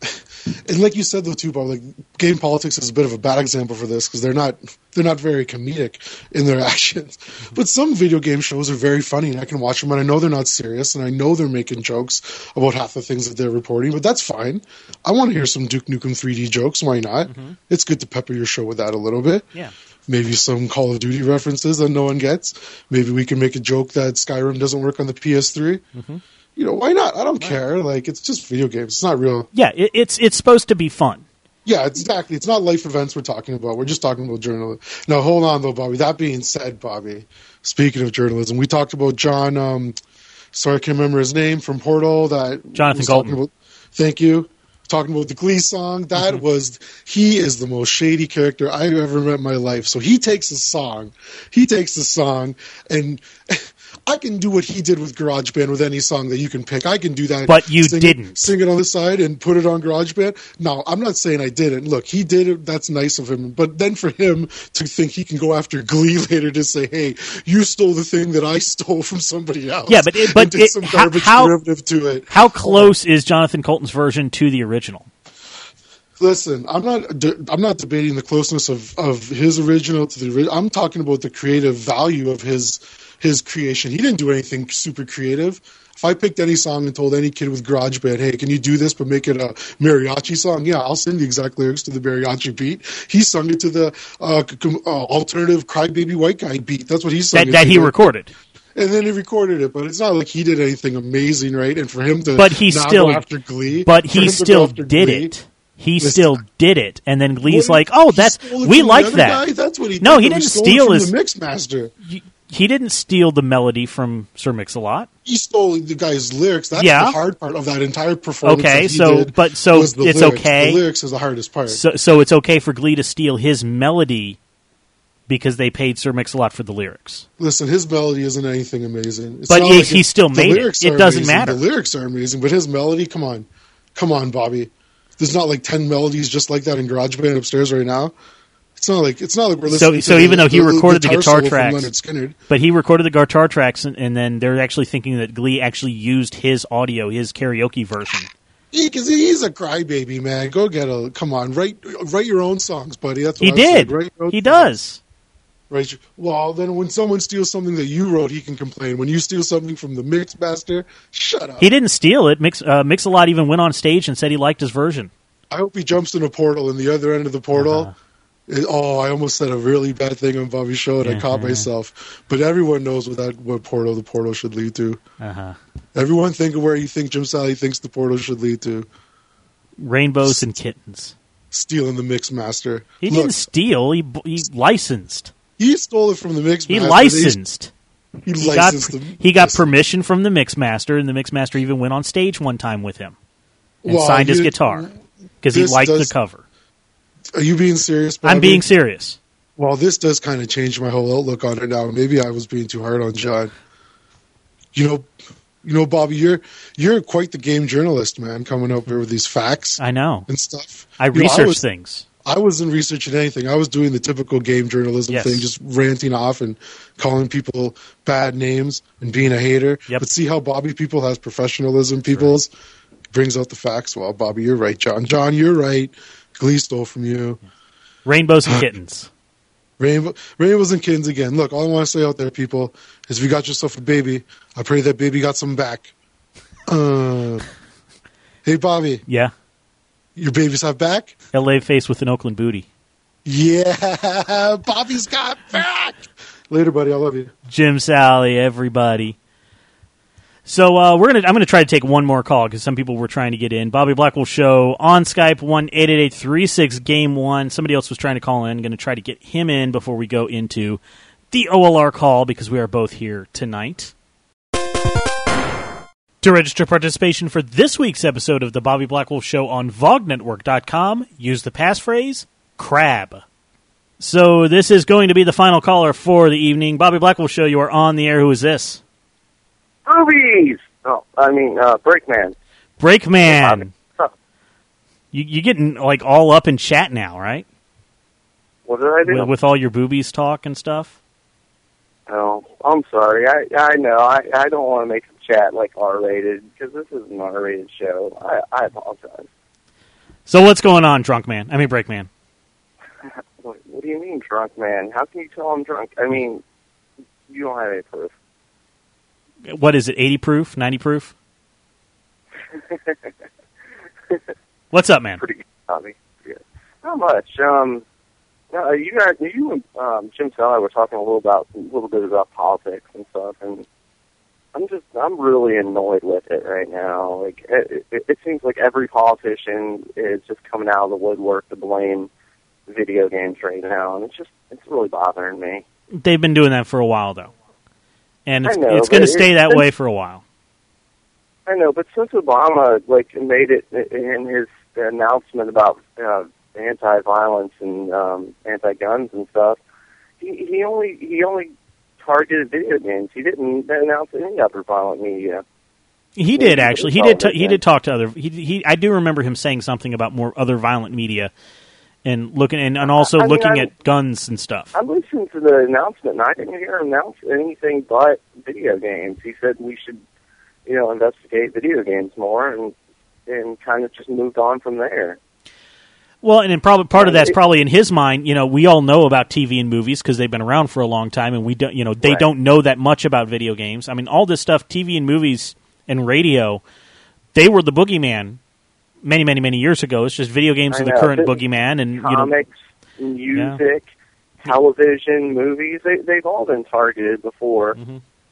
And like you said, though, too, Bob, like Game Politics is a bit of a bad example for this because they're not they're not very comedic in their actions. But some video game shows are very funny, and I can watch them, and I know they're not serious, and I know they're making jokes about half the things that they're reporting. But that's fine. I want to hear some Duke Nukem three D jokes. Why not? Mm-hmm. It's good to pepper your show with that a little bit. Yeah. Maybe some Call of Duty references that no one gets. Maybe we can make a joke that Skyrim doesn't work on the P S three. Mm-hmm. You know, why not? I don't care. Like, it's just video games. It's not real. Yeah, it, it's it's supposed to be fun. Yeah, exactly. It's not life events we're talking about. We're just talking about journalism. Now, hold on, though, Bobby. That being said, Bobby, speaking of journalism, we talked about John, um, sorry, I can't remember his name, from Portal. That Jonathan Galton. About, thank you. Talking about the Glee song. That mm-hmm. was, he is the most shady character I've ever met in my life. So he takes a song. He takes a song, and I can do what he did with GarageBand with any song that you can pick. I can do that. But you sing didn't. It, sing it on the side and put it on GarageBand. No, I'm not saying I didn't. Look, he did it. That's nice of him. But then for him to think he can go after Glee later to say, hey, you stole the thing that I stole from somebody else. Yeah, but it, but did it, some how, garbage how, derivative to it. How close is Jonathan Colton's version to the original? Listen, I'm not. De- I'm not debating the closeness of, of his original to the original. I'm talking about the creative value of his his creation. He didn't do anything super creative. If I picked any song and told any kid with GarageBand, hey, can you do this but make it a mariachi song? Yeah, I'll sing the exact lyrics to the mariachi beat. He sung it to the uh, uh, alternative Crybaby White Guy beat. That's what he sung That, it that to. he recorded. And then he recorded it, but it's not like he did anything amazing, right? And for him to But he now still go after Glee, But for him he to go still after did Glee, it. He listen, still did it, and then Glee's what- like, "Oh, he that's stole it we from the like other that." guy? That's what he no, did, he though. didn't stole steal it from his the Mixmaster. He didn't steal the melody from Sir Mix-a-Lot. He stole the guy's lyrics. That's Yeah. the hard part of that entire performance. Okay, that he so did but so was the it's lyrics. okay. The lyrics is the hardest part. So so it's okay for Glee to steal his melody because they paid Sir Mix-a-Lot for the lyrics. Listen, his melody isn't anything amazing. It's But not he- like he it- still the made it. lyrics It are doesn't amazing. matter. The lyrics are amazing, but his melody, come on. Come on, Bobby. There's not like ten melodies just like that in GarageBand upstairs right now. It's not like it's not like we're So listening so to even the, though he the, recorded the guitar guitar solo from tracks, Leonard Skinner. but he recorded the guitar tracks, and, and then they're actually thinking that Glee actually used his audio, his karaoke version. Because he, he's a crybaby, man. Go get a come on, write write your own songs, buddy. That's what He I said. did. Write your own He songs. does. Right. Well, then when someone steals something that you wrote, he can complain. When you steal something from the Mixmaster, shut up. He didn't steal it. Mix uh, Mix-a-Lot even went on stage and said he liked his version. I hope he jumps in a portal, and the other end of the portal. Uh-huh. It, oh, I almost said a really bad thing on Bobby's show, and I caught Uh-huh. myself. But everyone knows what that what portal the portal should lead to. Uh-huh. Everyone think of where you think Jim Sally thinks the portal should lead to. Rainbows and kittens. Stealing the Mixmaster. He Look, didn't steal. He he licensed. he stole it from the Mixmaster. He They- licensed. He He got licensed the he got listen. permission from the Mixmaster, and the Mixmaster even went on stage one time with him and Well, signed his you- guitar because he this liked does- the cover. Are you being serious, Bobby? I'm being serious. Well, this does kind of change my whole outlook on it now. Maybe I was being too hard on John. You know, you know, Bobby, you're you're quite the game journalist, man. Coming up here with these facts I know. and stuff. I You know, research was- things. I wasn't researching anything. I was doing the typical game journalism Yes. thing, just ranting off and calling people bad names and being a hater. Yep. But see how Bobby People has professionalism. People's brings out the facts. Well, Bobby, you're right. John, John, you're right. Glee stole from you. Rainbows and kittens. Rainbow, rainbows and kittens again. Look, all I want to say out there, people, is if you got yourself a baby, I pray that baby got some back. Uh, hey, Bobby, Yeah. your babies have back? L A face with an Oakland booty. Yeah, Bobby's got back. Later, buddy. I love you. Jim Sally, everybody. So uh, we're gonna. I'm gonna try to take one more call because some people were trying to get in. Bobby Blackwell Show on Skype one eight eight eight three six game one. Somebody else was trying to call in. Going to try to get him in before we go into the O L R call because we are both here tonight. To register participation for this week's episode of the Bobby Blackwell Show on Vog Network dot com, use the passphrase crab. So this is going to be the final caller for the evening. Bobby Blackwell Show, you are on the air. Who is this? Movies! Oh, I mean, uh, Breakman. Breakman. Huh. You, you're getting like all up in chat now, right? What did I do? With, with all your boobies talk and stuff. Oh, I'm sorry. I I know. I, I don't want to make the chat like R-rated because this is an R-rated show. I, I apologize. So what's going on, drunk man? I mean, Breakman. What, what do you mean, drunk man? How can you tell I'm drunk? I mean, you don't have any proof. What is it? eighty proof? ninety proof? What's up, man? Pretty good, Bobby. Pretty good. Not much. Um, no, you guys, you and um, Jim Sally were talking a little about a little bit about politics and stuff, and I'm just I'm really annoyed with it right now. Like it, it, it seems like every politician is just coming out of the woodwork to blame video games right now, and it's just it's really bothering me. They've been doing that for a while, though. And it's, I know, it's going to but stay it's- that way for a while. I know, but since Obama like made it in his announcement about uh, anti-violence and um, anti-guns and stuff, he, he only he only targeted video games. He didn't announce any other violent media. He did Yeah, actually. it's He all did. T- good, he man. did talk to other. He, he. I do remember him saying something about more other violent media, and looking and, and also I mean, looking I'm- at guns and stuff. I listened to the announcement, and I didn't hear him announce anything but video games. He said we should, you know, investigate video games more, and and kind of just moved on from there. Well, and then probably part of Yeah, that's it- probably in his mind. You know, we all know about T V and movies because they've been around for a long time, and we don't. You know, they Right. don't know that much about video games. I mean, all this stuff, T V and movies and radio, they were the boogeyman many, many, many years ago. It's just video games I are the know. current The boogeyman, and you know, Comics, music, television, movies, they, they've all been targeted before. Mhm.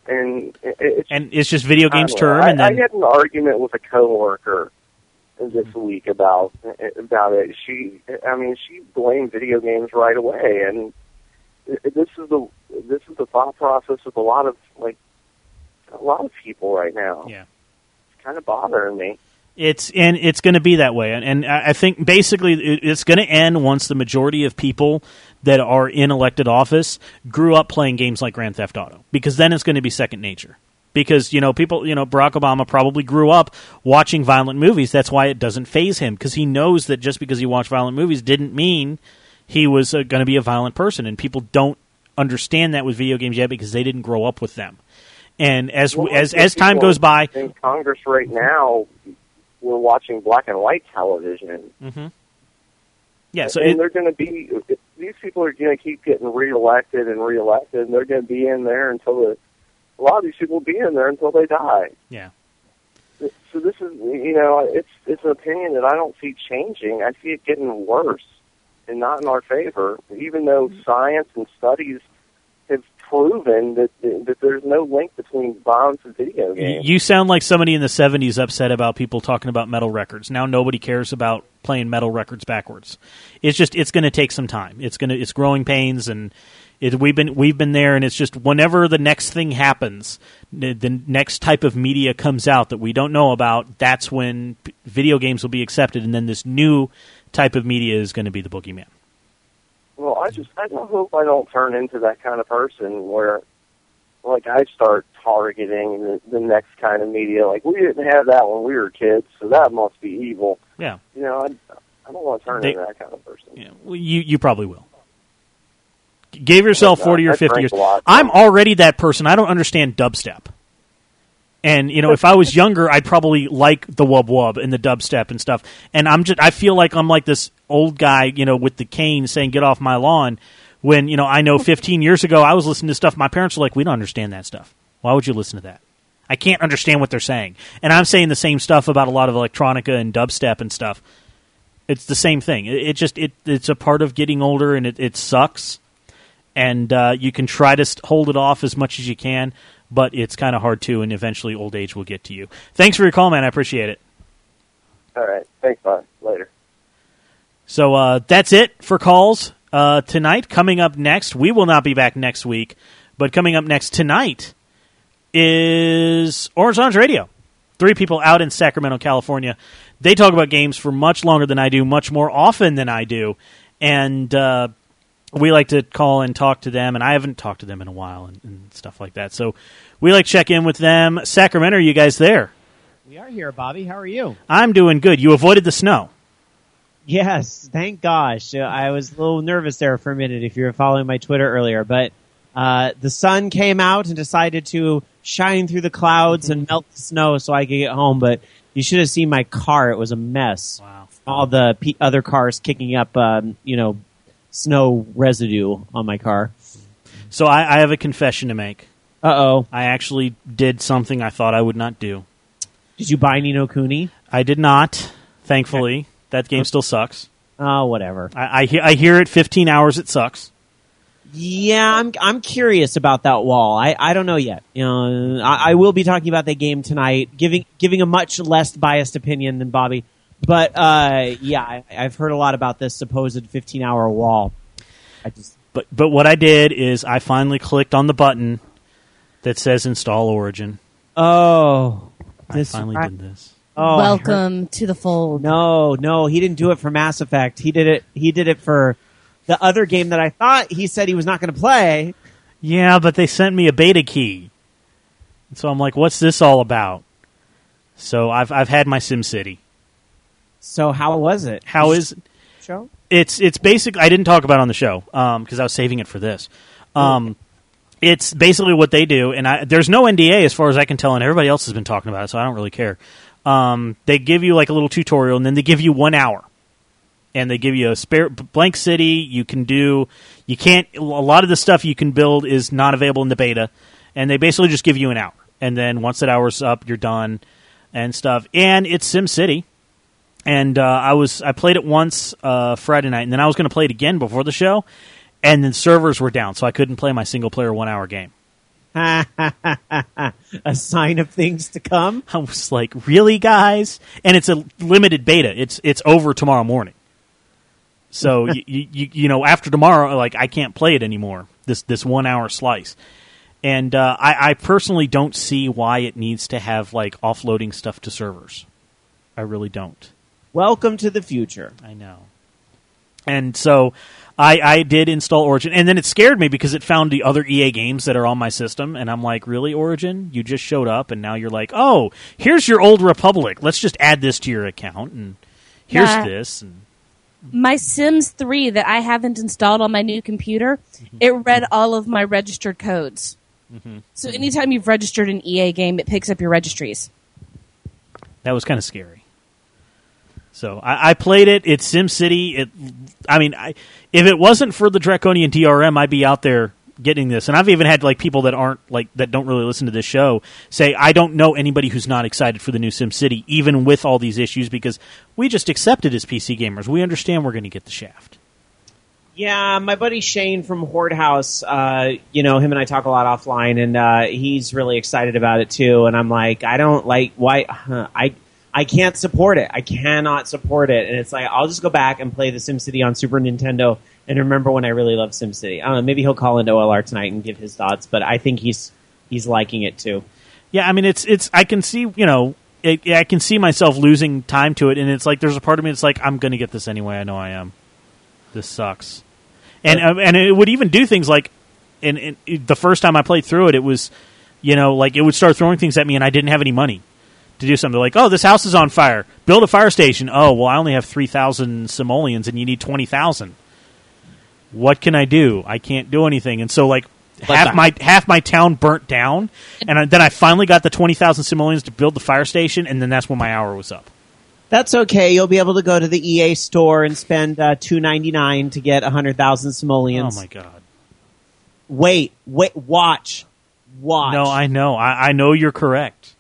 and it, it's and it's just video games I term. I, and then I had an argument with a coworker this week about about it. She, I mean, she blamed video games right away, and this is the this is the thought process of a lot of like a lot of people right now. Yeah, it's kind of bothering me. It's and it's going to be that way, and, and I think basically it, it's going to end once the majority of people that are in elected office grew up playing games like Grand Theft Auto, because then it's going to be second nature. Because you know people, you know Barack Obama probably grew up watching violent movies. That's why it doesn't faze him, because he knows that just because he watched violent movies didn't mean he was uh, going to be a violent person, and people don't understand that with video games yet because they didn't grow up with them. And as well, as as time goes by, in Congress right now, we're watching black and white television. Mm-hmm. Yeah, so and it, they're going to be these people are going to keep getting reelected and reelected, and they're going to be in there until the, a lot of these people will be in there until they die. Yeah. So this is, you know, it's it's an opinion that I don't see changing. I see it getting worse and not in our favor, even though science and studies have proven that that there's no link between violence and video games. You sound like somebody in the seventies upset about people talking about metal records. Now nobody cares about playing metal records backwards. It's just it's going to take some time. It's going to it's growing pains, and it, we've been we've been there. And it's just whenever the next thing happens, the, the next type of media comes out that we don't know about, that's when p- video games will be accepted, and then this new type of media is going to be the boogeyman. Well, I just I hope I don't turn into that kind of person where, like, I start targeting the, the next kind of media. Like, we didn't have that when we were kids, so that must be evil. Yeah. You know, I, I don't want to turn They- into that kind of person. Yeah, well, you you probably will. G- Give yourself But, uh, forty or I fifty drank years. a lot, so- I'm already that person. I don't understand dubstep. And you know, if I was younger, I'd probably like the wub wub and the dubstep and stuff. And I'm just I feel like I'm like this old guy, you know, with the cane saying "Get off my lawn." When you know, I know fifteen years ago, I was listening to stuff. My parents were like, "We don't understand that stuff. Why would you listen to that? I can't understand what they're saying." And I'm saying the same stuff about a lot of electronica and dubstep and stuff. It's the same thing. It, it just it it's a part of getting older, and it, it sucks. And uh, you can try to st- hold it off as much as you can, but it's kind of hard to, and eventually old age will get to you. Thanks for your call, man. I appreciate it. All right. Thanks, bye. Later. So uh, that's it for calls uh, tonight. Coming up next, we will not be back next week, but coming up next tonight is Orange Lounge Radio. Three people out in Sacramento, California. They talk about games for much longer than I do, much more often than I do, and uh, we like to call and talk to them, and I haven't talked to them in a while and, and stuff like that. So we like to check in with them. Sacramento, are you guys there? We are here, Bobby. How are you? I'm doing good. You avoided the snow. Yes, thank gosh. Uh, I was a little nervous there for a minute if you were following my Twitter earlier, but uh, the sun came out and decided to shine through the clouds and melt the snow so I could get home, but you should have seen my car. It was a mess. Wow. All the pe- other cars kicking up, um, you know, snow residue on my car. So I, I have a confession to make. Uh-oh. I actually did something I thought I would not do. Did you buy Ni no Kuni? I did not, thankfully. That game still sucks. Oh, whatever. I, I, he- I hear it fifteen hours, it sucks. Yeah, I'm I'm curious about that wall. I, I don't know yet. You know, I, I will be talking about that game tonight, giving giving a much less biased opinion than Bobby. But uh, yeah, I, I've heard a lot about this supposed fifteen hour wall. I just But but what I did is I finally clicked on the button that says install Origin. oh, I this finally right- did this. Oh, I heard- Welcome to the fold. No, no, he didn't do it for Mass Effect. He did it. He did it for the other game that I thought he said he was not going to play. Yeah, but they sent me a beta key. So I'm like, what's this all about? So I've I've had my SimCity. So how was it? How is show? It's it's basic. I didn't talk about it on the show because I was saving it for this. Um, it's basically what they do, and I, there's no N D A as far as I can tell, and everybody else has been talking about it, so I don't really care. Um, they give you like a little tutorial, and then they give you one hour, and they give you a spare blank city. You can do, you can't. A lot of the stuff you can build is not available in the beta, and they basically just give you an hour, and then once that hour's up, you're done, and stuff. And it's SimCity. And uh, I was I played it once uh, Friday night, and then I was going to play it again before the show, and then servers were down, so I couldn't play my single player one hour game. A sign of things to come. I was like, really, guys? And it's a limited beta. It's it's over tomorrow morning. So you, you you know after tomorrow, like I can't play it anymore. This this one hour slice, and uh, I, I personally don't see why it needs to have like offloading stuff to servers. I really don't. Welcome to the future. I know. And so I, I did install Origin, and then it scared me because it found the other E A games that are on my system, and I'm like, really, Origin? You just showed up, and now you're like, oh, here's your Old Republic. Let's just add this to your account, and here's Yeah. this. And My Sims three that I haven't installed on my new computer, it read all of my registered codes. Mhm. So anytime you've registered an E A game, it picks up your registries. That was kind of scary. So I, I played it. It's SimCity. It, I mean, I, if it wasn't for the draconian D R M, I'd be out there getting this. And I've even had like people that aren't like that don't really listen to this show say, I don't know anybody who's not excited for the new SimCity, even with all these issues, because we just accept it as P C gamers. We understand we're going to get the shaft. Yeah, my buddy Shane from Horde House, uh, you know, him and I talk a lot offline, and uh, he's really excited about it too. And I'm like, I don't like why huh, I I can't support it. I cannot support it. And it's like I'll just go back and play the SimCity on Super Nintendo and remember when I really loved SimCity. I don't know. Maybe he'll call into O L R tonight and give his thoughts, but I think he's he's liking it too. Yeah, I mean, it's it's. I can see, you know, it, I can see myself losing time to it, and it's like there's a part of me that's like, I'm going to get this anyway. I know I am. This sucks. And um, and it would even do things like, and, and it- the first time I played through it, it was, you know, like it would start throwing things at me, and I didn't have any money to do something. Like, oh, this house is on fire. Build a fire station. Oh, well, I only have three thousand simoleons, and you need twenty thousand. What can I do? I can't do anything. And so, like, half that- my half my town burnt down, and I, then I finally got the twenty thousand simoleons to build the fire station, and then that's when my hour was up. That's okay. You'll be able to go to the E A store and spend uh, two ninety nine to get a hundred thousand simoleons. Oh my god! Wait, wait, watch, watch. No, I know. I, I know you're correct.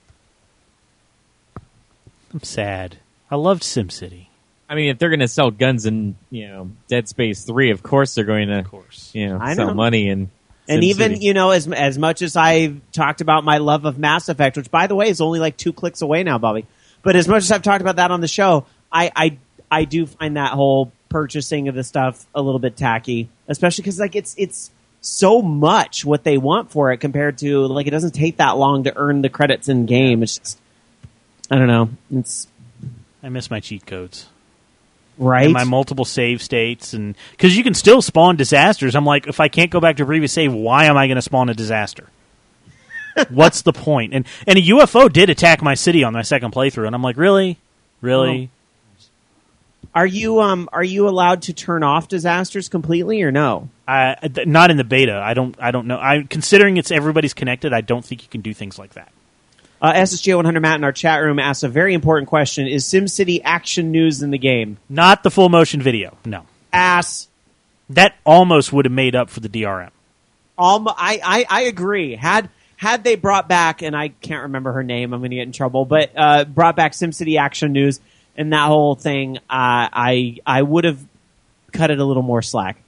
I'm sad. I loved SimCity. I mean, if they're going to sell guns in, you know, Dead Space three, of course they're going to, you know, I sell know. money in And SimCity. even, you know, as as much as I've talked about my love of Mass Effect, which, by the way, is only like two clicks away now, Bobby. But as much as I've talked about that on the show, I I, I do find that whole purchasing of the stuff a little bit tacky, especially because like it's it's so much what they want for it compared to like it doesn't take that long to earn the credits in game. It's just I don't know. It's I miss my cheat codes. Right. And my multiple save states, and because you can still spawn disasters. I'm like, if I can't go back to previous save, why am I going to spawn a disaster? What's the point? And and a U F O did attack my city on my second playthrough, and I'm like, really, really? Are you um are you allowed to turn off disasters completely or no? I th- not in the beta. I don't. I don't know. I considering it's everybody's connected. I don't think you can do things like that. Uh, S S G one hundred Matt in our chat room asks a very important question: is SimCity action news in the game? Not the full motion video. No. Ass. That almost would have made up for the D R M. Almo- I, I I agree. Had had they brought back, and I can't remember her name, I'm going to get in trouble, but uh, brought back SimCity action news and that whole thing, uh, I I would have cut it a little more slack.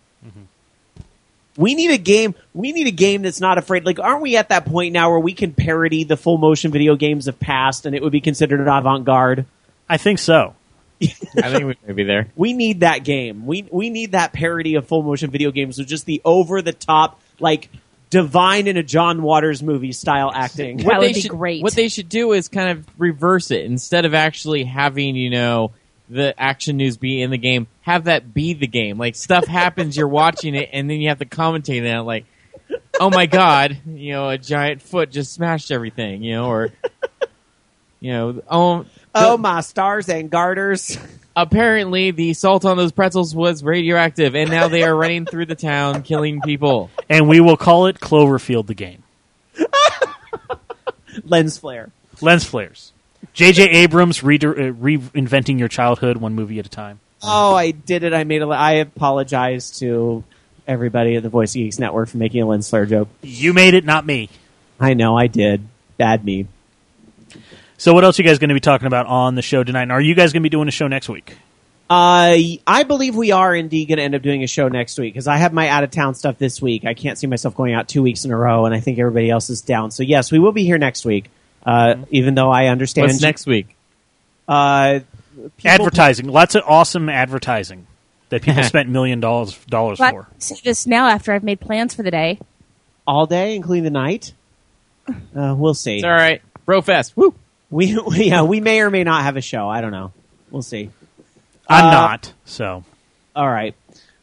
We need a game. We need a game that's not afraid. Like, aren't we at that point now where we can parody the full motion video games of past, and it would be considered an avant garde? I think so. I think we may be there. We need that game. We we need that parody of full motion video games with just the over the top, like Divine in a John Waters movie style acting. What they should, What they should do is kind of reverse it. Instead of actually having, you know, the action news be in the game, have that be the game. Like, stuff happens, you're watching it, and then you have to commentate on it, like, oh my god, you know, a giant foot just smashed everything, you know, or, you know, oh... Oh, my stars and garters. Apparently, the salt on those pretzels was radioactive, and now they are running through the town, killing people. And we will call it Cloverfield the game. Lens flare. Lens flares. J J Abrams re- uh, reinventing your childhood one movie at a time. Oh, I did it. I made a. I apologize to everybody at the Voice Geeks Network for making a lens flare joke. You made it, not me. I know, I did. Bad me. So what else are you guys going to be talking about on the show tonight? And are you guys going to be doing a show next week? Uh, I believe we are indeed going to end up doing a show next week because I have my out of town stuff this week. I can't see myself going out two weeks in a row, and I think everybody else is down. So yes, we will be here next week. Uh, even though I understand. What's next week? Uh, advertising, lots of awesome advertising that people spent million dollars dollars But for. see this now after I've made plans for the day. All day, including the night. Uh, we'll see. It's all right. Brofest. Woo. We, we yeah we may or may not have a show. I don't know. We'll see. I'm Uh, not. So All right.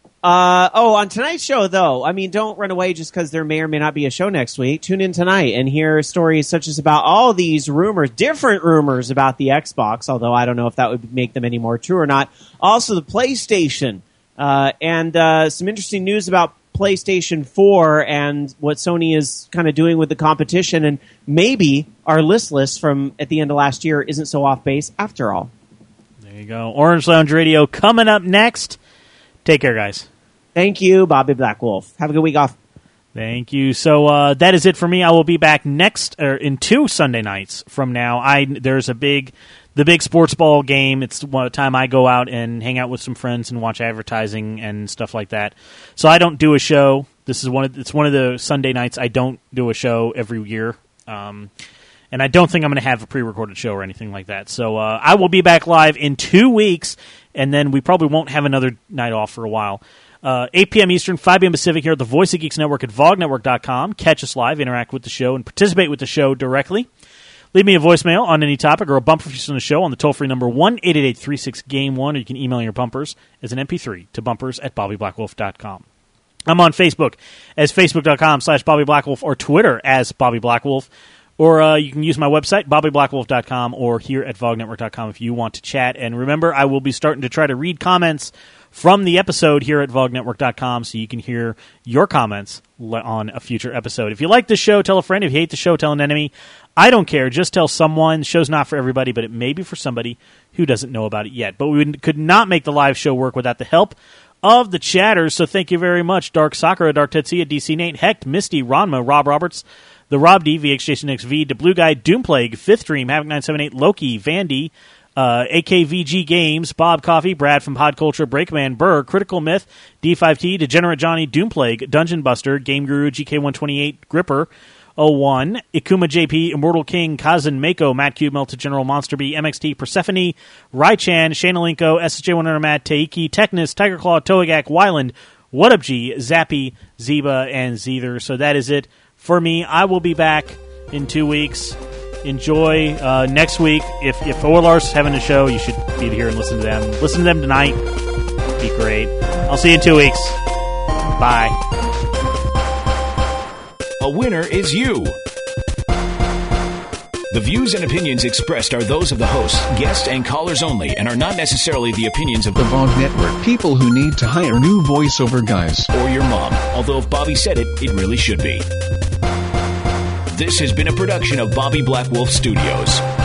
Uh, oh, on tonight's show, though, I mean, don't run away just because there may or may not be a show next week. Tune in tonight and hear stories such as about all these rumors, different rumors about the Xbox, although I don't know if that would make them any more true or not. Also, the PlayStation, uh, and uh, some interesting news about PlayStation four and what Sony is kind of doing with the competition, and maybe our list list from at the end of last year isn't so off base after all. there you go. Orange Lounge Radio coming up next. Take care, guys. Thank you, Bobby Blackwolf. Have a good week off. Thank you. So uh, that is it for me. I will be back next or in two Sunday nights from now. I there's a big, the big sports ball game. It's one time I go out and hang out with some friends and watch advertising and stuff like that. So I don't do a show. This is one of it's one of the Sunday nights I don't do a show every year. Um, and I don't think I'm going to have a pre-recorded show or anything like that. So uh, I will be back live in two weeks, and then we probably won't have another night off for a while. Uh, eight p.m. Eastern, five p.m. Pacific here at the Voice of Geeks Network at vog network dot com. Catch us live, interact with the show, and participate with the show directly. Leave me a voicemail on any topic or a bumper for use on the show on the toll-free number one eight eight eight, three six, game one, or you can email your bumpers as an M P three to bumpers at bobby blackwolf dot com. I'm on Facebook as facebook.com slash Bobby Blackwolf or Twitter as Bobby Blackwolf. Or uh, you can use my website, bobby blackwolf dot com, or here at vog network dot com if you want to chat. And remember, I will be starting to try to read comments from the episode here at vog network dot com so you can hear your comments on a future episode. If you like the show, tell a friend. If you hate the show, tell an enemy. I don't care. Just tell someone. The show's not for everybody, but it may be for somebody who doesn't know about it yet. But we could not make the live show work without the help of the chatters, so thank you very much. Dark Sakura, Dark Tetsuya, D C Nate, Hecht, Misty, Ranma, Rob Roberts, The Rob D, V X Jason X V, The Blue Guy, Doomplague, Fifth Dream, Havoc nine seven eight, Loki, Vandy, uh, A K V G Games, Bob Coffee, Brad from Pod Culture, Breakman, Burr, Critical Myth, D five T, Degenerate Johnny, Doomplague, Dungeon Buster, Game Guru, G K one twenty-eight, Gripper, oh one, Ikuma J P, Immortal King, Kazan, Mako, Matt Cube, Melted General, Monster Bee, M X T, Persephone, Raichan, Shanalinko, S S J one hundred Matt, Taiki, Technus, Tiger Claw, Toagak, Wyland, What Up G, Zappy, Zeba, and Zether. So that is it for me. I will be back in two weeks. Enjoy uh, next week. If if Orlar's having a show, you should be here and listen to them. Listen to them tonight. Be great. I'll see you in two weeks. Bye. A winner is you. The views and opinions expressed are those of the hosts, guests, and callers only, and are not necessarily the opinions of The Vog Network. People who need to hire new voiceover guys. or your mom. Although if Bobby said it, it really should be. This has been a production of Bobby Blackwolf Studios.